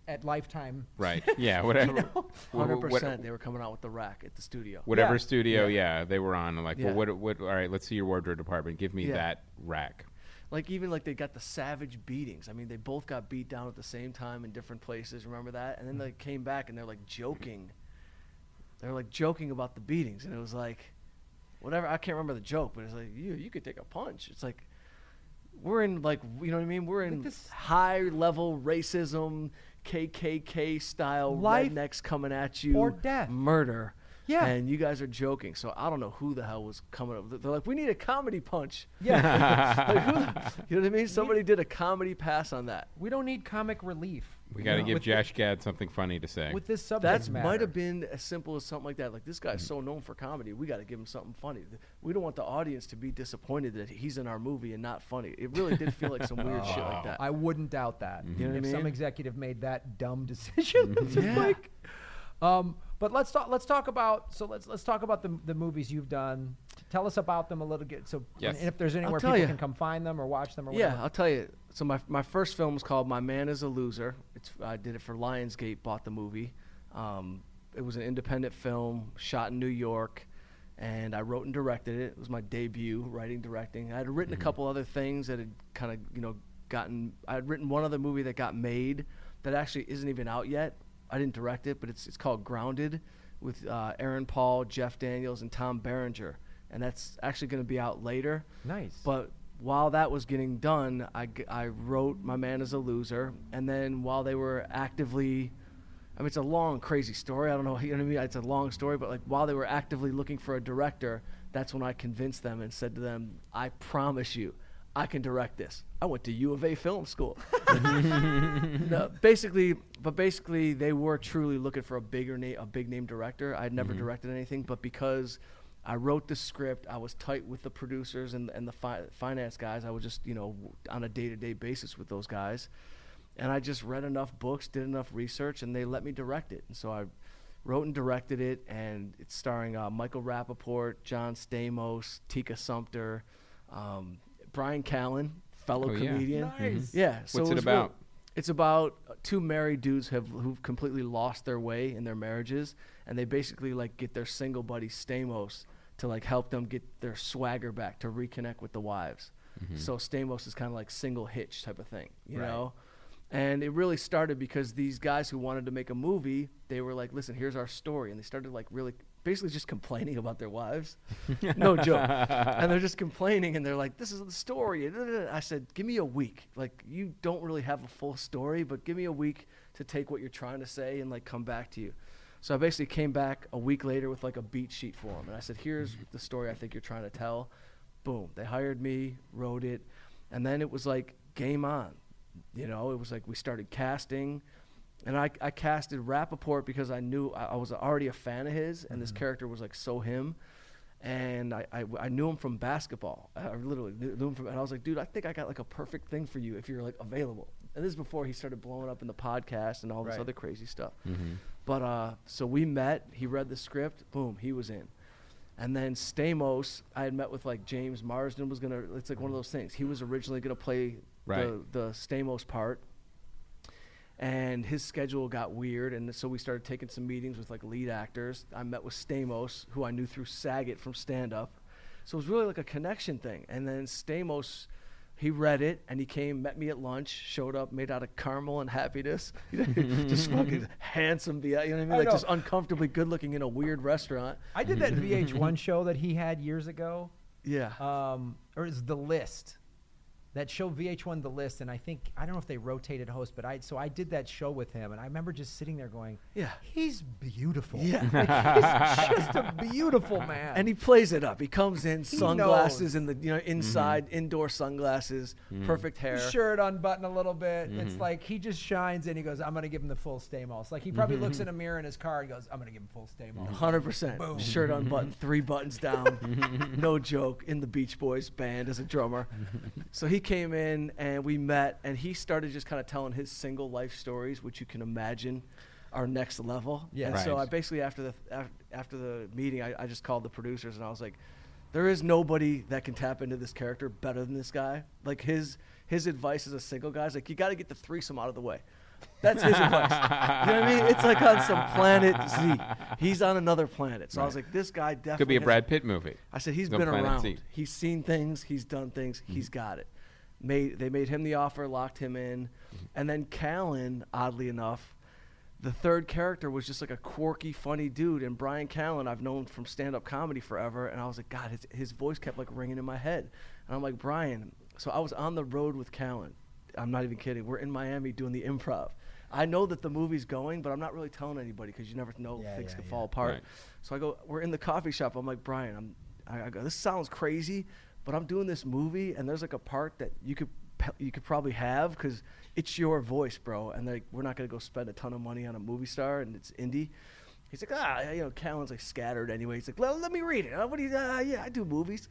at Lifetime. Right. Yeah. Whatever. 100%. They were coming out with the rack at the studio. Whatever Yeah. studio, yeah, they were on. Like, Yeah. well, what? All right, let's see your wardrobe department. Give me Yeah. that rack. Like even like they got the savage beatings. I mean, they both got beat down at the same time in different places. Remember that? And then they came back and they're like joking. They're like joking about the beatings, and it was like, whatever. I can't remember the joke, but it's like you could take a punch. It's like we're in like you know what I mean. We're in this- high level racism, KKK style Life rednecks coming at you or death. murder. Yeah. And you guys are joking. So I don't know who the hell was coming up. They're like, we need a comedy punch. Yeah. Like, you know what I mean? Somebody did a comedy pass on that. We don't need comic relief. We got to You know, give with Josh Gad something funny to say. with this subject That matter. might have been as simple as something like that. Like, this guy's so known for comedy. We got to give him something funny. We don't want the audience to be disappointed that he's in our movie and not funny. It really did feel like some weird shit like that. I wouldn't doubt that. You know what if I some mean? executive made that dumb decision, it's just Yeah. like. But let's talk about the movies you've done. Tell us about them a little bit. So, Yes. and if there's anywhere tell people ya. can come find them or watch them or Yeah, whatever. I'll tell you. So my first film was called My Man Is a Loser. I did it for Lionsgate, bought the movie. It was an independent film, shot in New York, and I wrote and directed it. It was my debut, writing, directing. I had written a couple other things that had kind of, I had written one other movie that got made that actually isn't even out yet. I didn't direct it, but it's called Grounded with Aaron Paul, Jeff Daniels, and Tom Berenger. And that's actually going to be out later. Nice. But while that was getting done, I wrote My Man Is a Loser. And then while they were actively, I mean, it's a long, crazy story. I don't know, you know what I mean? It's a long story. But like while they were actively looking for a director, that's when I convinced them and said to them, I promise you, I can direct this. I went to U of A Film School. No, basically, they were truly looking for a big name director. I'd never directed anything, but because I wrote the script, I was tight with the producers and the finance guys. I was just, on a day-to-day basis with those guys. And I just read enough books, did enough research, and they let me direct it. And so I wrote and directed it, and it's starring Michael Rappaport, John Stamos, Tika Sumpter, Brian Callen, fellow Oh, yeah. comedian. Nice. Yeah. So What's it was about? It's about two married dudes who've completely lost their way in their marriages, and they basically like get their single buddy Stamos to like help them get their swagger back to reconnect with the wives. So Stamos is kind of like single hitch type of thing, you Right. know? And it really started because these guys who wanted to make a movie, they were like, listen, here's our story. And they started like really basically just complaining about their wives. No joke. And they're just complaining and they're like, this is the story. And I said, give me a week. Like, you don't really have a full story, but give me a week to take what you're trying to say and like come back to you. So I basically came back a week later with like a beat sheet for them. And I said, here's the story I think you're trying to tell. Boom. They hired me, wrote it. And then it was like game on. It was like we started casting. And I casted Rappaport because I knew I was already a fan of his, and this character was like so him. And I knew him from basketball. I literally knew him from, and I was like, dude, I think I got like a perfect thing for you if you're like available. And this is before he started blowing up in the podcast and all this Right. other crazy stuff. But so we met. He read the script. Boom, he was in. And then Stamos, I had met with like James Marsden was gonna. It's like one of those things. He was originally gonna play Right. the Stamos part. And his schedule got weird, and so we started taking some meetings with like lead actors. I met with Stamos, who I knew through Saget from stand-up. So it was really like a connection thing. And then Stamos, he read it, and he came, met me at lunch, showed up, made out of caramel and happiness. Just fucking handsome, you know what I mean? I Like know. just uncomfortably good-looking in a weird restaurant. I did that VH1 show that he had years ago. Yeah. Or is The List. That show VH1 The List, and I don't know if they rotated hosts, but I did that show with him, and I remember just sitting there going, Yeah. he's beautiful. Yeah. Like, he's just a beautiful man. And he plays it up. He comes in, He sunglasses knows. in the inside, indoor sunglasses, perfect hair. His shirt unbuttoned a little bit. It's like he just shines and he goes, I'm going to give him the full Stamos. Like he probably looks in a mirror in his car and goes, I'm going to give him full Stamos. 100%. Boom. Shirt unbuttoned, 3 buttons down. No joke. In the Beach Boys band as a drummer. So he came in and we met, and he started just kind of telling his single life stories, which you can imagine are next level. Yeah. And so Right. I basically after the meeting, I just called the producers and I was like, there is nobody that can tap into this character better than this guy. Like his advice as a single guy is like, you got to get the threesome out of the way. That's his advice. You know what I mean? It's like on some planet Z. He's on another planet. So I was Right. like, this guy definitely Could be a has- Brad Pitt movie. I said, he's No been Planet around. Z. He's seen things. He's done things. He's got it. They made him the offer, locked him in. And then Callan, oddly enough, the third character was just like a quirky, funny dude. And Brian Callen, I've known from stand-up comedy forever. And I was like, God, his voice kept like ringing in my head. And I'm like, Brian. So I was on the road with Callen. I'm not even kidding. We're in Miami doing the Improv. I know that the movie's going, but I'm not really telling anybody because you never know, Yeah, things yeah, can yeah. fall apart. Right. So I go, we're in the coffee shop. I'm like, Brian, I go, this sounds crazy, but I'm doing this movie, and there's like a part that you could probably have because it's your voice, bro. And like, we're not gonna go spend a ton of money on a movie star, and it's indie. He's like, Callan's like scattered anyway. He's like, well, let me read it. What do you? Yeah, I do movies.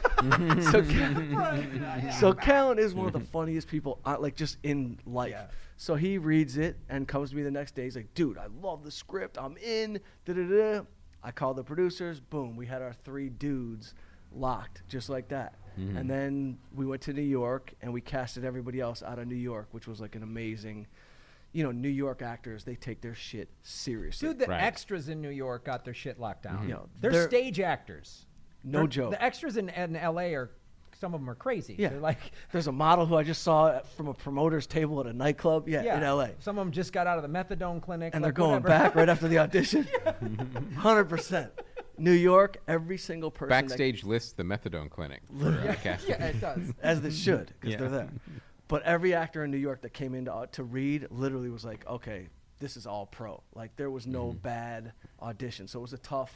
So Callan is one of the funniest people, like just in life. Yeah. So he reads it and comes to me the next day. He's like, dude, I love the script. I'm in. Da-da-da. I called the producers. Boom. We had our 3 dudes locked just like that. And then we went to New York and we casted everybody else out of New York, which was like an amazing, New York actors, they take their shit seriously. Dude, the Right. extras in New York got their shit locked down. Yo, They're they're- stage actors. No They're- joke. The extras in LA are, some of them are crazy. Yeah. They're like, There's a model who I just saw from a promoter's table at a nightclub. Yeah, in LA. Some of them just got out of the methadone clinic. And like, they're going whatever. back right after the audition. 100%. New York, every single person Backstage lists the methadone clinic for casting. Yeah, it does. as they should, because Yeah. they're there. But every actor in New York that came in to read literally was like, okay, this is all pro. Like there was no bad audition. So it was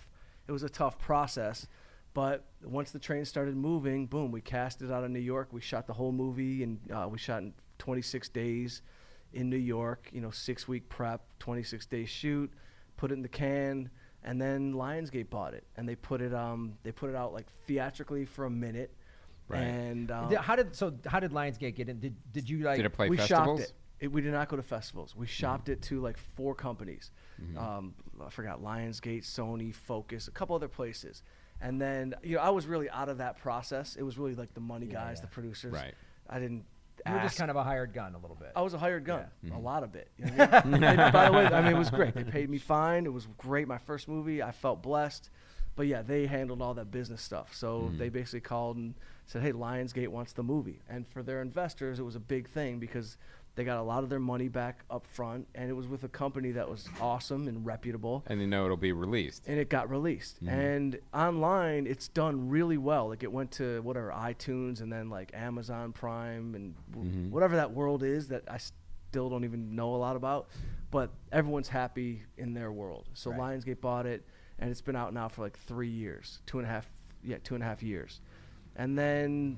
a tough process. But once the train started moving, boom, we cast it out of New York. We shot the whole movie, and we shot in 26 days in New York. 6-week prep, 26-day shoot, put it in the can. And then Lionsgate bought it, and they put it out like theatrically for a minute. Right. And How did Lionsgate get in? Did you like? Did it play we festivals? shopped it. We did not go to festivals. We shopped it to like 4 companies. I forgot Lionsgate, Sony, Focus, a couple other places. And then I was really out of that process. It was really like the money guys, yeah. the producers. Right. I didn't. You were just ask. kind of a hired gun a little bit. I was a hired gun, Yeah. a lot of it. You know what I mean? And by the way, it was great. They paid me fine. It was great. My first movie, I felt blessed. But yeah, they handled all that business stuff. So they basically called and said, hey, Lionsgate wants the movie. And for their investors, it was a big thing because they got a lot of their money back up front. And it was with a company that was awesome and reputable. And they know it'll be released. And it got released. And online, it's done really well. Like it went to iTunes and then like Amazon Prime and whatever that world is that I still don't even know a lot about. But everyone's happy in their world. So Right. Lionsgate bought it, and it's been out now for like 3 years, 2.5 years. And then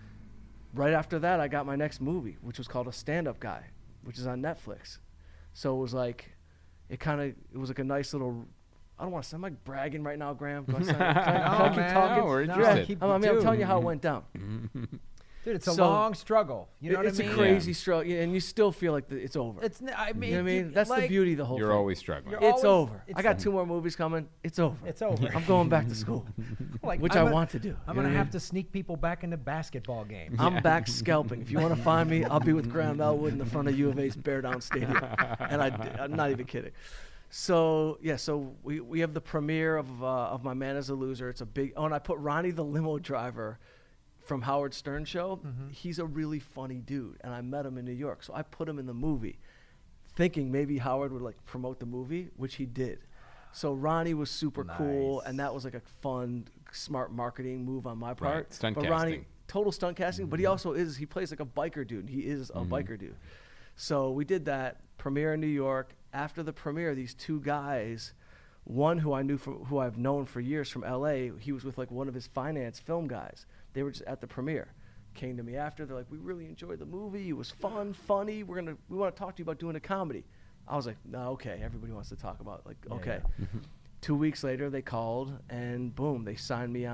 right after that, I got my next movie, which was called A Stand-Up Guy, which is on Netflix. So it was like, it was like a nice little. I don't want to sound like bragging right now, Graham. Do I sound, can I keep man. talking? No, we're No, interested. keep- I'm Dude. telling you how it went down. Dude, it's a So, long struggle. You know what I It's mean? a crazy struggle, and you still feel like it's over. It's. I mean, You know what I mean? That's the like, beauty of the whole You're thing. always struggling. You're It's always- over. it's- I got 2 more movies coming. It's over. It's over. I'm going back to school, Like, which I'm I gonna- want to do. I'm You know gonna what I have mean? to sneak people back into basketball games. I'm back scalping. If you want to find me, I'll be with Graham Elwood in the front of U of A's Bear Down Stadium. And I'm not even kidding. So we have the premiere of My Man Is a Loser. It's a big. Oh, and I put Ronnie the limo driver from Howard Stern show. He's a really funny dude, and I met him in New York. So I put him in the movie, thinking maybe Howard would like promote the movie, which he did. So Ronnie was super cool, Nice. and that was like a fun, smart marketing move on my part. Right, stunt but Ronnie, casting. total stunt casting, but he also he plays like a biker dude. He is a biker dude. So we did that premiere in New York. After the premiere, these 2 guys, one who I've known for years from LA, he was with like one of his finance film guys. They were just at the premiere. Came to me after. They're like, we really enjoyed the movie. It was fun, funny. We want to talk to you about doing a comedy. I was like, no, okay. Everybody wants to talk about okay. 2 weeks later, they called and boom, they signed me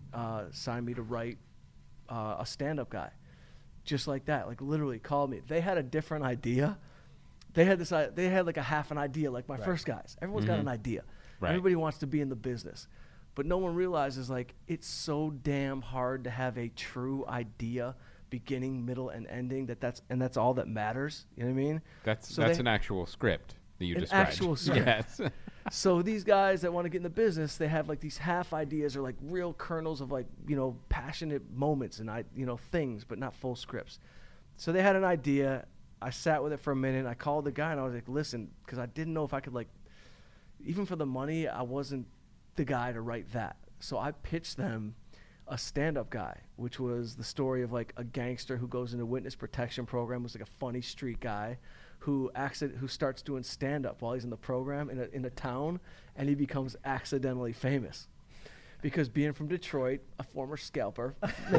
to write a stand-up guy, just like that. Like literally called me. They had a different idea. They had like a half an idea, like my first guys. Everyone's got an idea. Right. Everybody wants to be in the business. But no one realizes like it's so damn hard to have a true idea beginning, middle, and ending. That's all that matters. You know what I mean? That's So an actual script that you An described. actual script. Yes. So these guys that want to get in the business, they have like these half ideas or like real kernels of like, passionate moments and things, but not full scripts. So they had an idea. I sat with it for a minute. I called the guy and I was like, listen, because I didn't know if I could even for the money, I wasn't the guy to write that. So I pitched them a stand-up guy, which was the story of like a gangster who goes into witness protection program, was like a funny street guy who starts doing stand-up while he's in the program in a town, and he becomes accidentally famous. Because being from Detroit, a former scalper,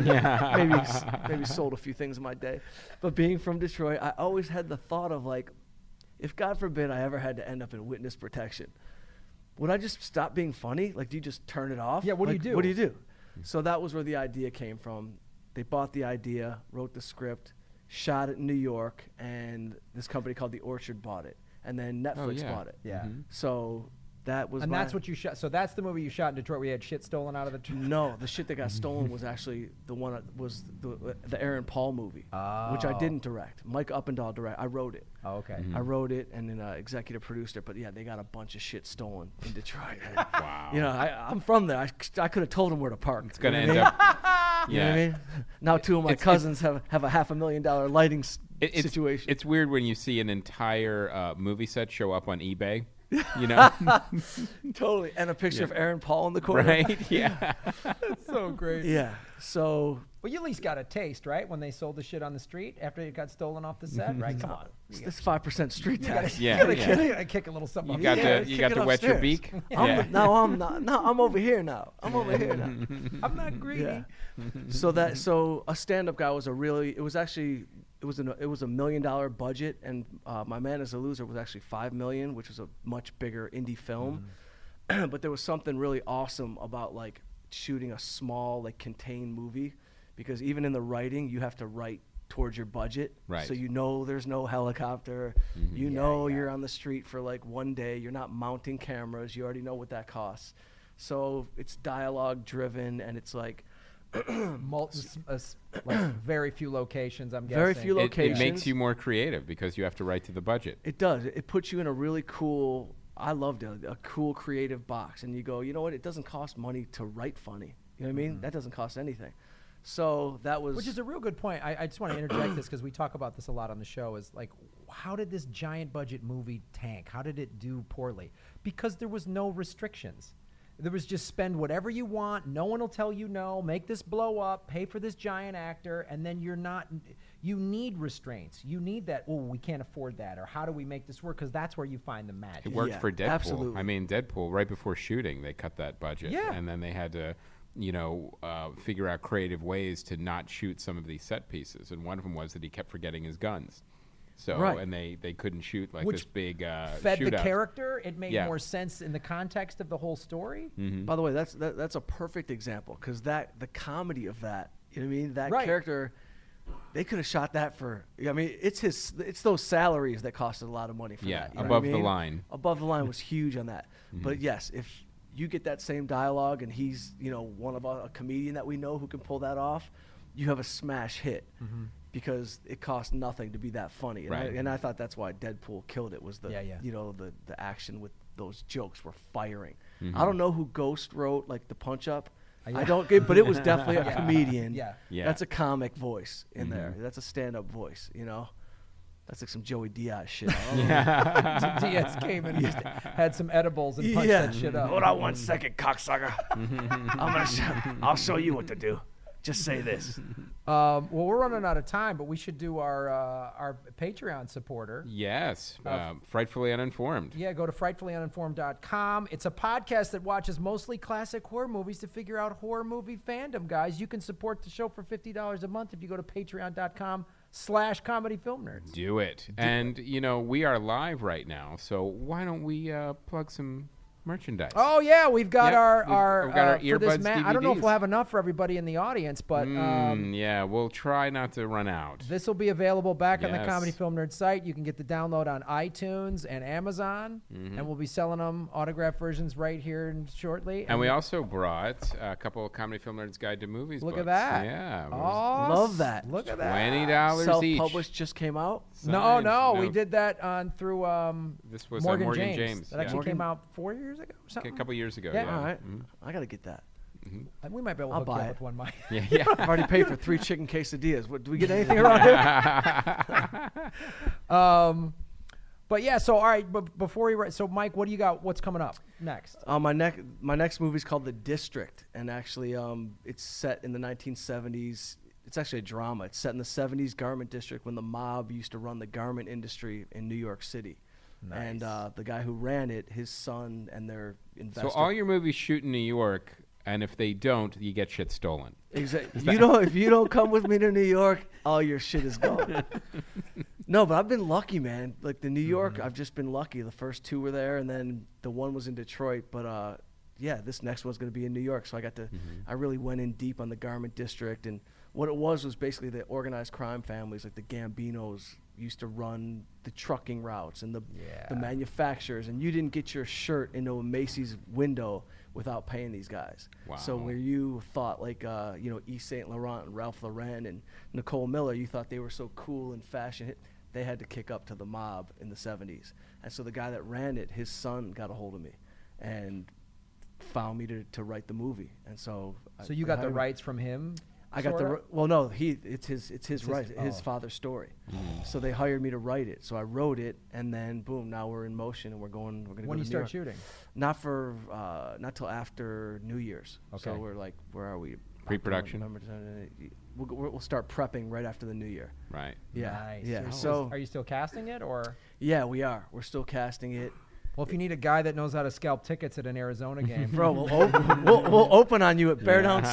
maybe sold a few things in my day, but being from Detroit, I always had the thought of like, if God forbid I ever had to end up in witness protection, would I just stop being funny? Like, do you just turn it off? Yeah, what do you do? What do you do? So that was where the idea came from. They bought the idea, wrote the script, shot it in New York, and this company called The Orchard bought it, and then Netflix bought it. Yeah. So that was And that's what you shot. So that's the movie you shot in Detroit where you had shit stolen out of the No, the shit that got stolen was actually the one that was the Aaron Paul movie, which I didn't direct. Mike Uppendahl directed. I wrote it. Oh, okay. I wrote it and then executive produced it. But yeah, they got a bunch of shit stolen in Detroit. Wow. I'm from there. I could have told them where to park. It's going to end up. You know what I mean? Now two of my cousins have a $500,000 lighting situation. It's weird when you see an entire movie set show up on eBay. Totally. And a picture of Aaron Paul in the corner. Right? Yeah. That's so great. Yeah. So. Well, you at least got a taste, right? When they sold the shit on the street after it got stolen off the set, right? Come on. This 5% street tax. You gotta kick a little something. You got to wet your beak. I'm not. No, I'm over here now. I'm not greedy. Yeah. So a stand-up guy was it was a $1 million budget, and My Man Is a Loser was actually $5 million, which was a much bigger indie film. But there was something really awesome about like shooting a small, like contained movie, because even in the writing, you have to write towards your budget. Right. So there's no helicopter. You're on the street for like one day. You're not mounting cameras. You already know what that costs. So it's dialogue driven, and it's like very few locations, I'm guessing. Very few It locations. makes you more creative because you have to write to the budget. It does. It puts you in a really cool, I loved it, a cool creative box. And you go, you know what? It doesn't cost money to write funny. You know what I mean? That doesn't cost anything. So that was... Which is a real good point. I just want to interject this because we talk about this a lot on the show, is like, how did this giant budget movie tank? How did it do poorly? Because there was no restrictions. There was just spend whatever you want. No one will tell you no. Make this blow up. Pay for this giant actor. And then you need restraints. You need that, we can't afford that. Or how do we make this work? Because that's where you find the magic. It worked for Deadpool. Absolutely. I mean, Deadpool, right before shooting, they cut that budget. Yeah. And then they had to, figure out creative ways to not shoot some of these set pieces. And one of them was that he kept forgetting his guns. So, Right. and they couldn't shoot like Which this big fed shootout. the character. It made Yeah. more sense in the context of the whole story. By the way, that's a perfect example, because the comedy of that, you know what I mean? That Right. character, they could have shot that for, I mean, it's those salaries that costed a lot of money for Yeah, that. You know above what I the mean? line. Above the line was huge on that. But yes, if you get that same dialogue and he's, one of a comedian that we know who can pull that off, you have a smash hit. Because it cost nothing to be that funny. And, Right. I thought that's why Deadpool killed it, was the Yeah. the action with those jokes were firing. I don't know who Ghost wrote like the punch up. I don't get, but it was definitely a comedian. Yeah. Yeah. That's a comic voice in there. That's a stand-up voice, That's like some Joey Diaz shit. Diaz came and just had some edibles and punched that shit up. Hold on 1 second, cocksucker. I'll show you what to do. Just say this. Well, we're running out of time, but we should do our Patreon supporter. Yes. Frightfully Uninformed. Yeah, go to frightfullyuninformed.com. It's a podcast that watches mostly classic horror movies to figure out horror movie fandom, guys. You can support the show for $50 a month if you go to patreon.com/comedyfilmnerds. Do it. And, we are live right now, so why don't we plug some merchandise. Oh yeah, we've got Yep, our we've got our for this earbuds I don't know if DVDs. we'll have enough for everybody in the audience, but Yeah, we'll try not to run out. this will be available back on the Yes. Comedy Film Nerd site. You can get the download on iTunes and Amazon, Mm-hmm. and we'll be selling them autographed versions right here shortly. And we also brought a couple of Comedy Film Nerds Guide to Movies look books. at that. Yeah. Oh, Love that. Look at that. $20 each. Self-published just came out. Signed. No, we did that on through This was Morgan, James. James. That yeah. actually came out 4 years ago or a something. couple years ago. Yeah. Yeah. All right, Mhm. I gotta get that. We might be able to I'll hook you buy up it. with one, Mike. Yeah, yeah. I've already paid for 3 chicken quesadillas. What, do we get anything around here? But yeah, so all right, but before we so Mike, what do you got? What's coming up next? My next movie is called The District, and actually, it's set in the 1970s. It's actually a drama. It's set in the 70s garment district when the mob used to run the garment industry in New York City. And the guy who ran it, his son and their investor. So all your movies shoot in New York, and if they don't, you get shit stolen. Exactly. If you don't come with me to New York, all your shit is gone. No, but I've been lucky, man. Like the New York, I've just been lucky. The first 2 were there, and then the one was in Detroit. But yeah, this next one's going to be in New York. So I got to, I really went in deep on the garment district, and what it was basically the organized crime families, like the Gambinos, used to run the trucking routes and the manufacturers, and you didn't get your shirt into a Macy's window without paying these guys. Wow. So where you thought like Yves Saint Laurent and Ralph Lauren and Nicole Miller, you thought they were so cool and fashion, they had to kick up to the mob in the 70s. And so the guy that ran it, his son got a hold of me and found me to write the movie. And so So you got the rights from him? I got sorta? well, no, it's his right, his oh. father's story. So they hired me to write it. So I wrote it, and then boom, now we're in motion, and we're going to When go you to start New shooting? not till after New Year's. So Okay. we're like, where are we? Pre-production? October, November, December, we'll start prepping right after the New Year. Right. Yeah, Nice. yeah. So So are you still casting it, or? yeah, we are. We're still casting it. Well, if you need a guy that knows how to scalp tickets at an Arizona game, Bro, we'll open on you at Bear Down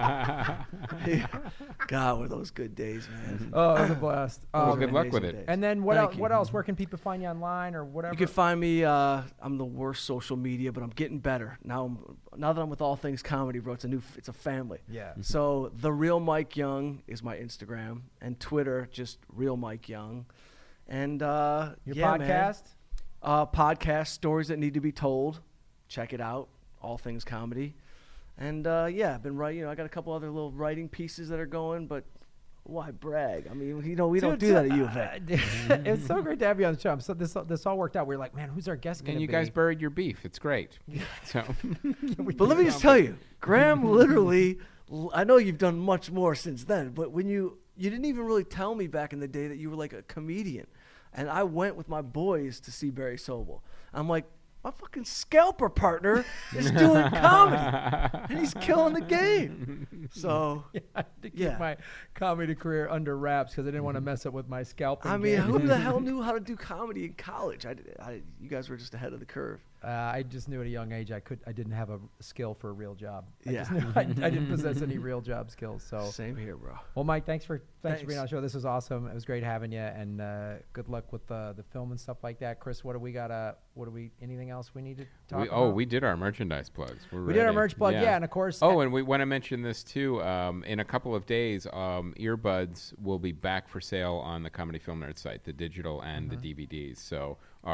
Stadium. God, were those good days, man. oh, it was a blast. Well, Those good were luck with amazing it. days. And then what Thank else? you. What else? Where can people find you online or whatever? You can find me. I'm the worst social media, but I'm getting better now. Now that I'm with All Things Comedy, bro, it's a family. Yeah. So the Real Mike Young is my Instagram, and Twitter just Real Mike Young, and Your yeah, man. podcast. Podcast Stories That Need to Be Told. Check it out. All Things Comedy, and yeah, I've been writing. I got a couple other little writing pieces that are going, but why brag? I mean, we don't do that at U of A. It's so great to have you on the show. So this all worked out. We were like, man, who's our guest going And to you be? guys buried your beef. It's great. So But let me just tell you, Graham literally, I know you've done much more since then, but when you didn't even really tell me back in the day that you were like a comedian. And I went with my boys to see Barry Sobel. I'm like, my fucking scalper partner is doing comedy, and he's killing the game. So, I had to keep Yeah. my comedy career under wraps because I didn't want to mess up with my scalping. I mean, game. who the hell knew how to do comedy in college? You guys were just ahead of the curve. I just knew at a young age I didn't have a skill for a real job. I Yeah. just knew I didn't possess any real job skills. So, Same here, bro. well, Mike, thanks for being Thanks. on the show. This was awesome. It was great having you, and good luck with the film and stuff like that. Chris, what do we got? Anything else we need to talk about? we did our merchandise plugs. We did our merch plug, yeah, and of course. Oh, and we want to mention this too. In a couple of days, earbuds will be back for sale on the Comedy Film Nerd site, the digital and the DVDs. So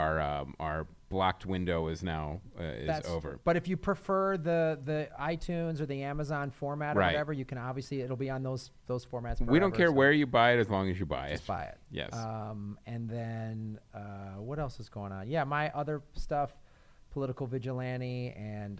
our blocked window is now is over. But if you prefer the iTunes or the Amazon format or Right. whatever, you can obviously it'll be on those formats. We don't forever, care so where you buy it as long as you buy it. just buy it. Yes. And then what else is going on? Yeah, my other stuff, Political Vigilante, and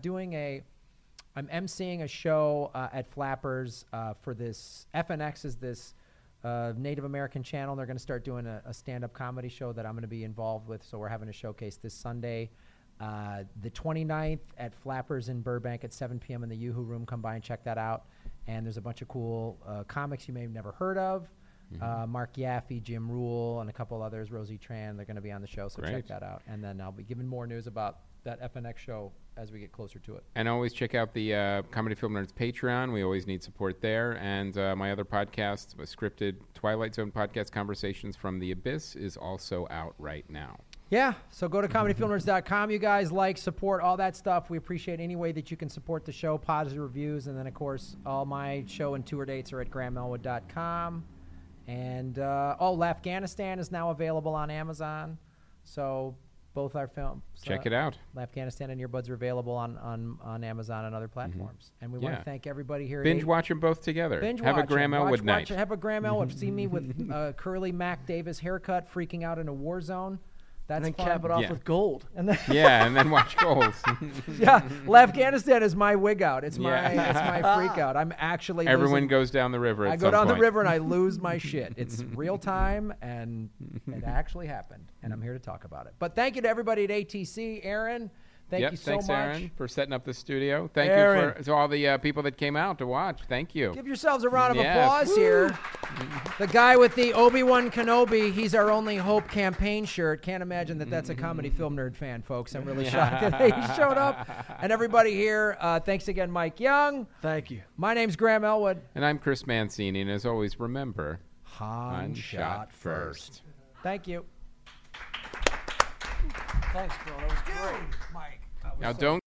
I'm emceeing a show at Flappers for this. FNX is this Native American channel. They're going to start doing a stand-up comedy show that I'm going to be involved with. So we're having a showcase this Sunday, the 29th at Flappers in Burbank at 7 p.m. in the Yoo-Hoo Room. Come by and check that out. And there's a bunch of cool comics you may have never heard of. Mark Yaffe, Jim Rule, and a couple others, Rosie Tran. They're going to be on the show, so check Great. that out. And then I'll be giving more news about that FNX show as we get closer to it. And always check out the Comedy Film Nerds Patreon. We always need support there. And my other podcast, a scripted Twilight Zone podcast, Conversations from the Abyss, is also out right now. Yeah, so go to comedyfilmnerds.com, you guys. Like, support, all that stuff. We appreciate any way that you can support the show, positive reviews, and then, of course, all my show and tour dates are at grahamelwood.com. And, Afghanistan is now available on Amazon. So both our films. Check it out. Afghanistan and Earbuds are available on Amazon and other platforms. And we want Yeah. to thank everybody here. Binge at watch them both together. Binge Have a watch Graham it. Elwood night. Have a Graham Elwood. See me with curly Mac Davis haircut, freaking out in a war zone. That's And then fun. cap it off Yeah. with gold. And then, Yeah, and then watch Goals. yeah, Afghanistan is my wig out. It's my Yeah. it's my freak out. I'm actually Everyone losing, goes down the river. I At go some down point. the river and I lose my shit. It's real time and it actually happened. And I'm here to talk about it. But thank you to everybody at ATC. Aaron, thank Yep, you so thanks, much. Aaron, for setting up the studio. Thank Aaron. you to all the people that came out to watch. Thank you. Give yourselves a round of Yes. applause here. The guy with the Obi-Wan Kenobi, he's our only hope campaign shirt. Can't imagine that that's a comedy film nerd fan, folks. I'm really shocked that he showed up. And everybody here, thanks again, Mike Young. Thank you. My name's Graham Elwood. And I'm Chris Mancini, and as always, remember, Han shot first. Thank you. Thanks, bro. That was great. Mike. Now, don't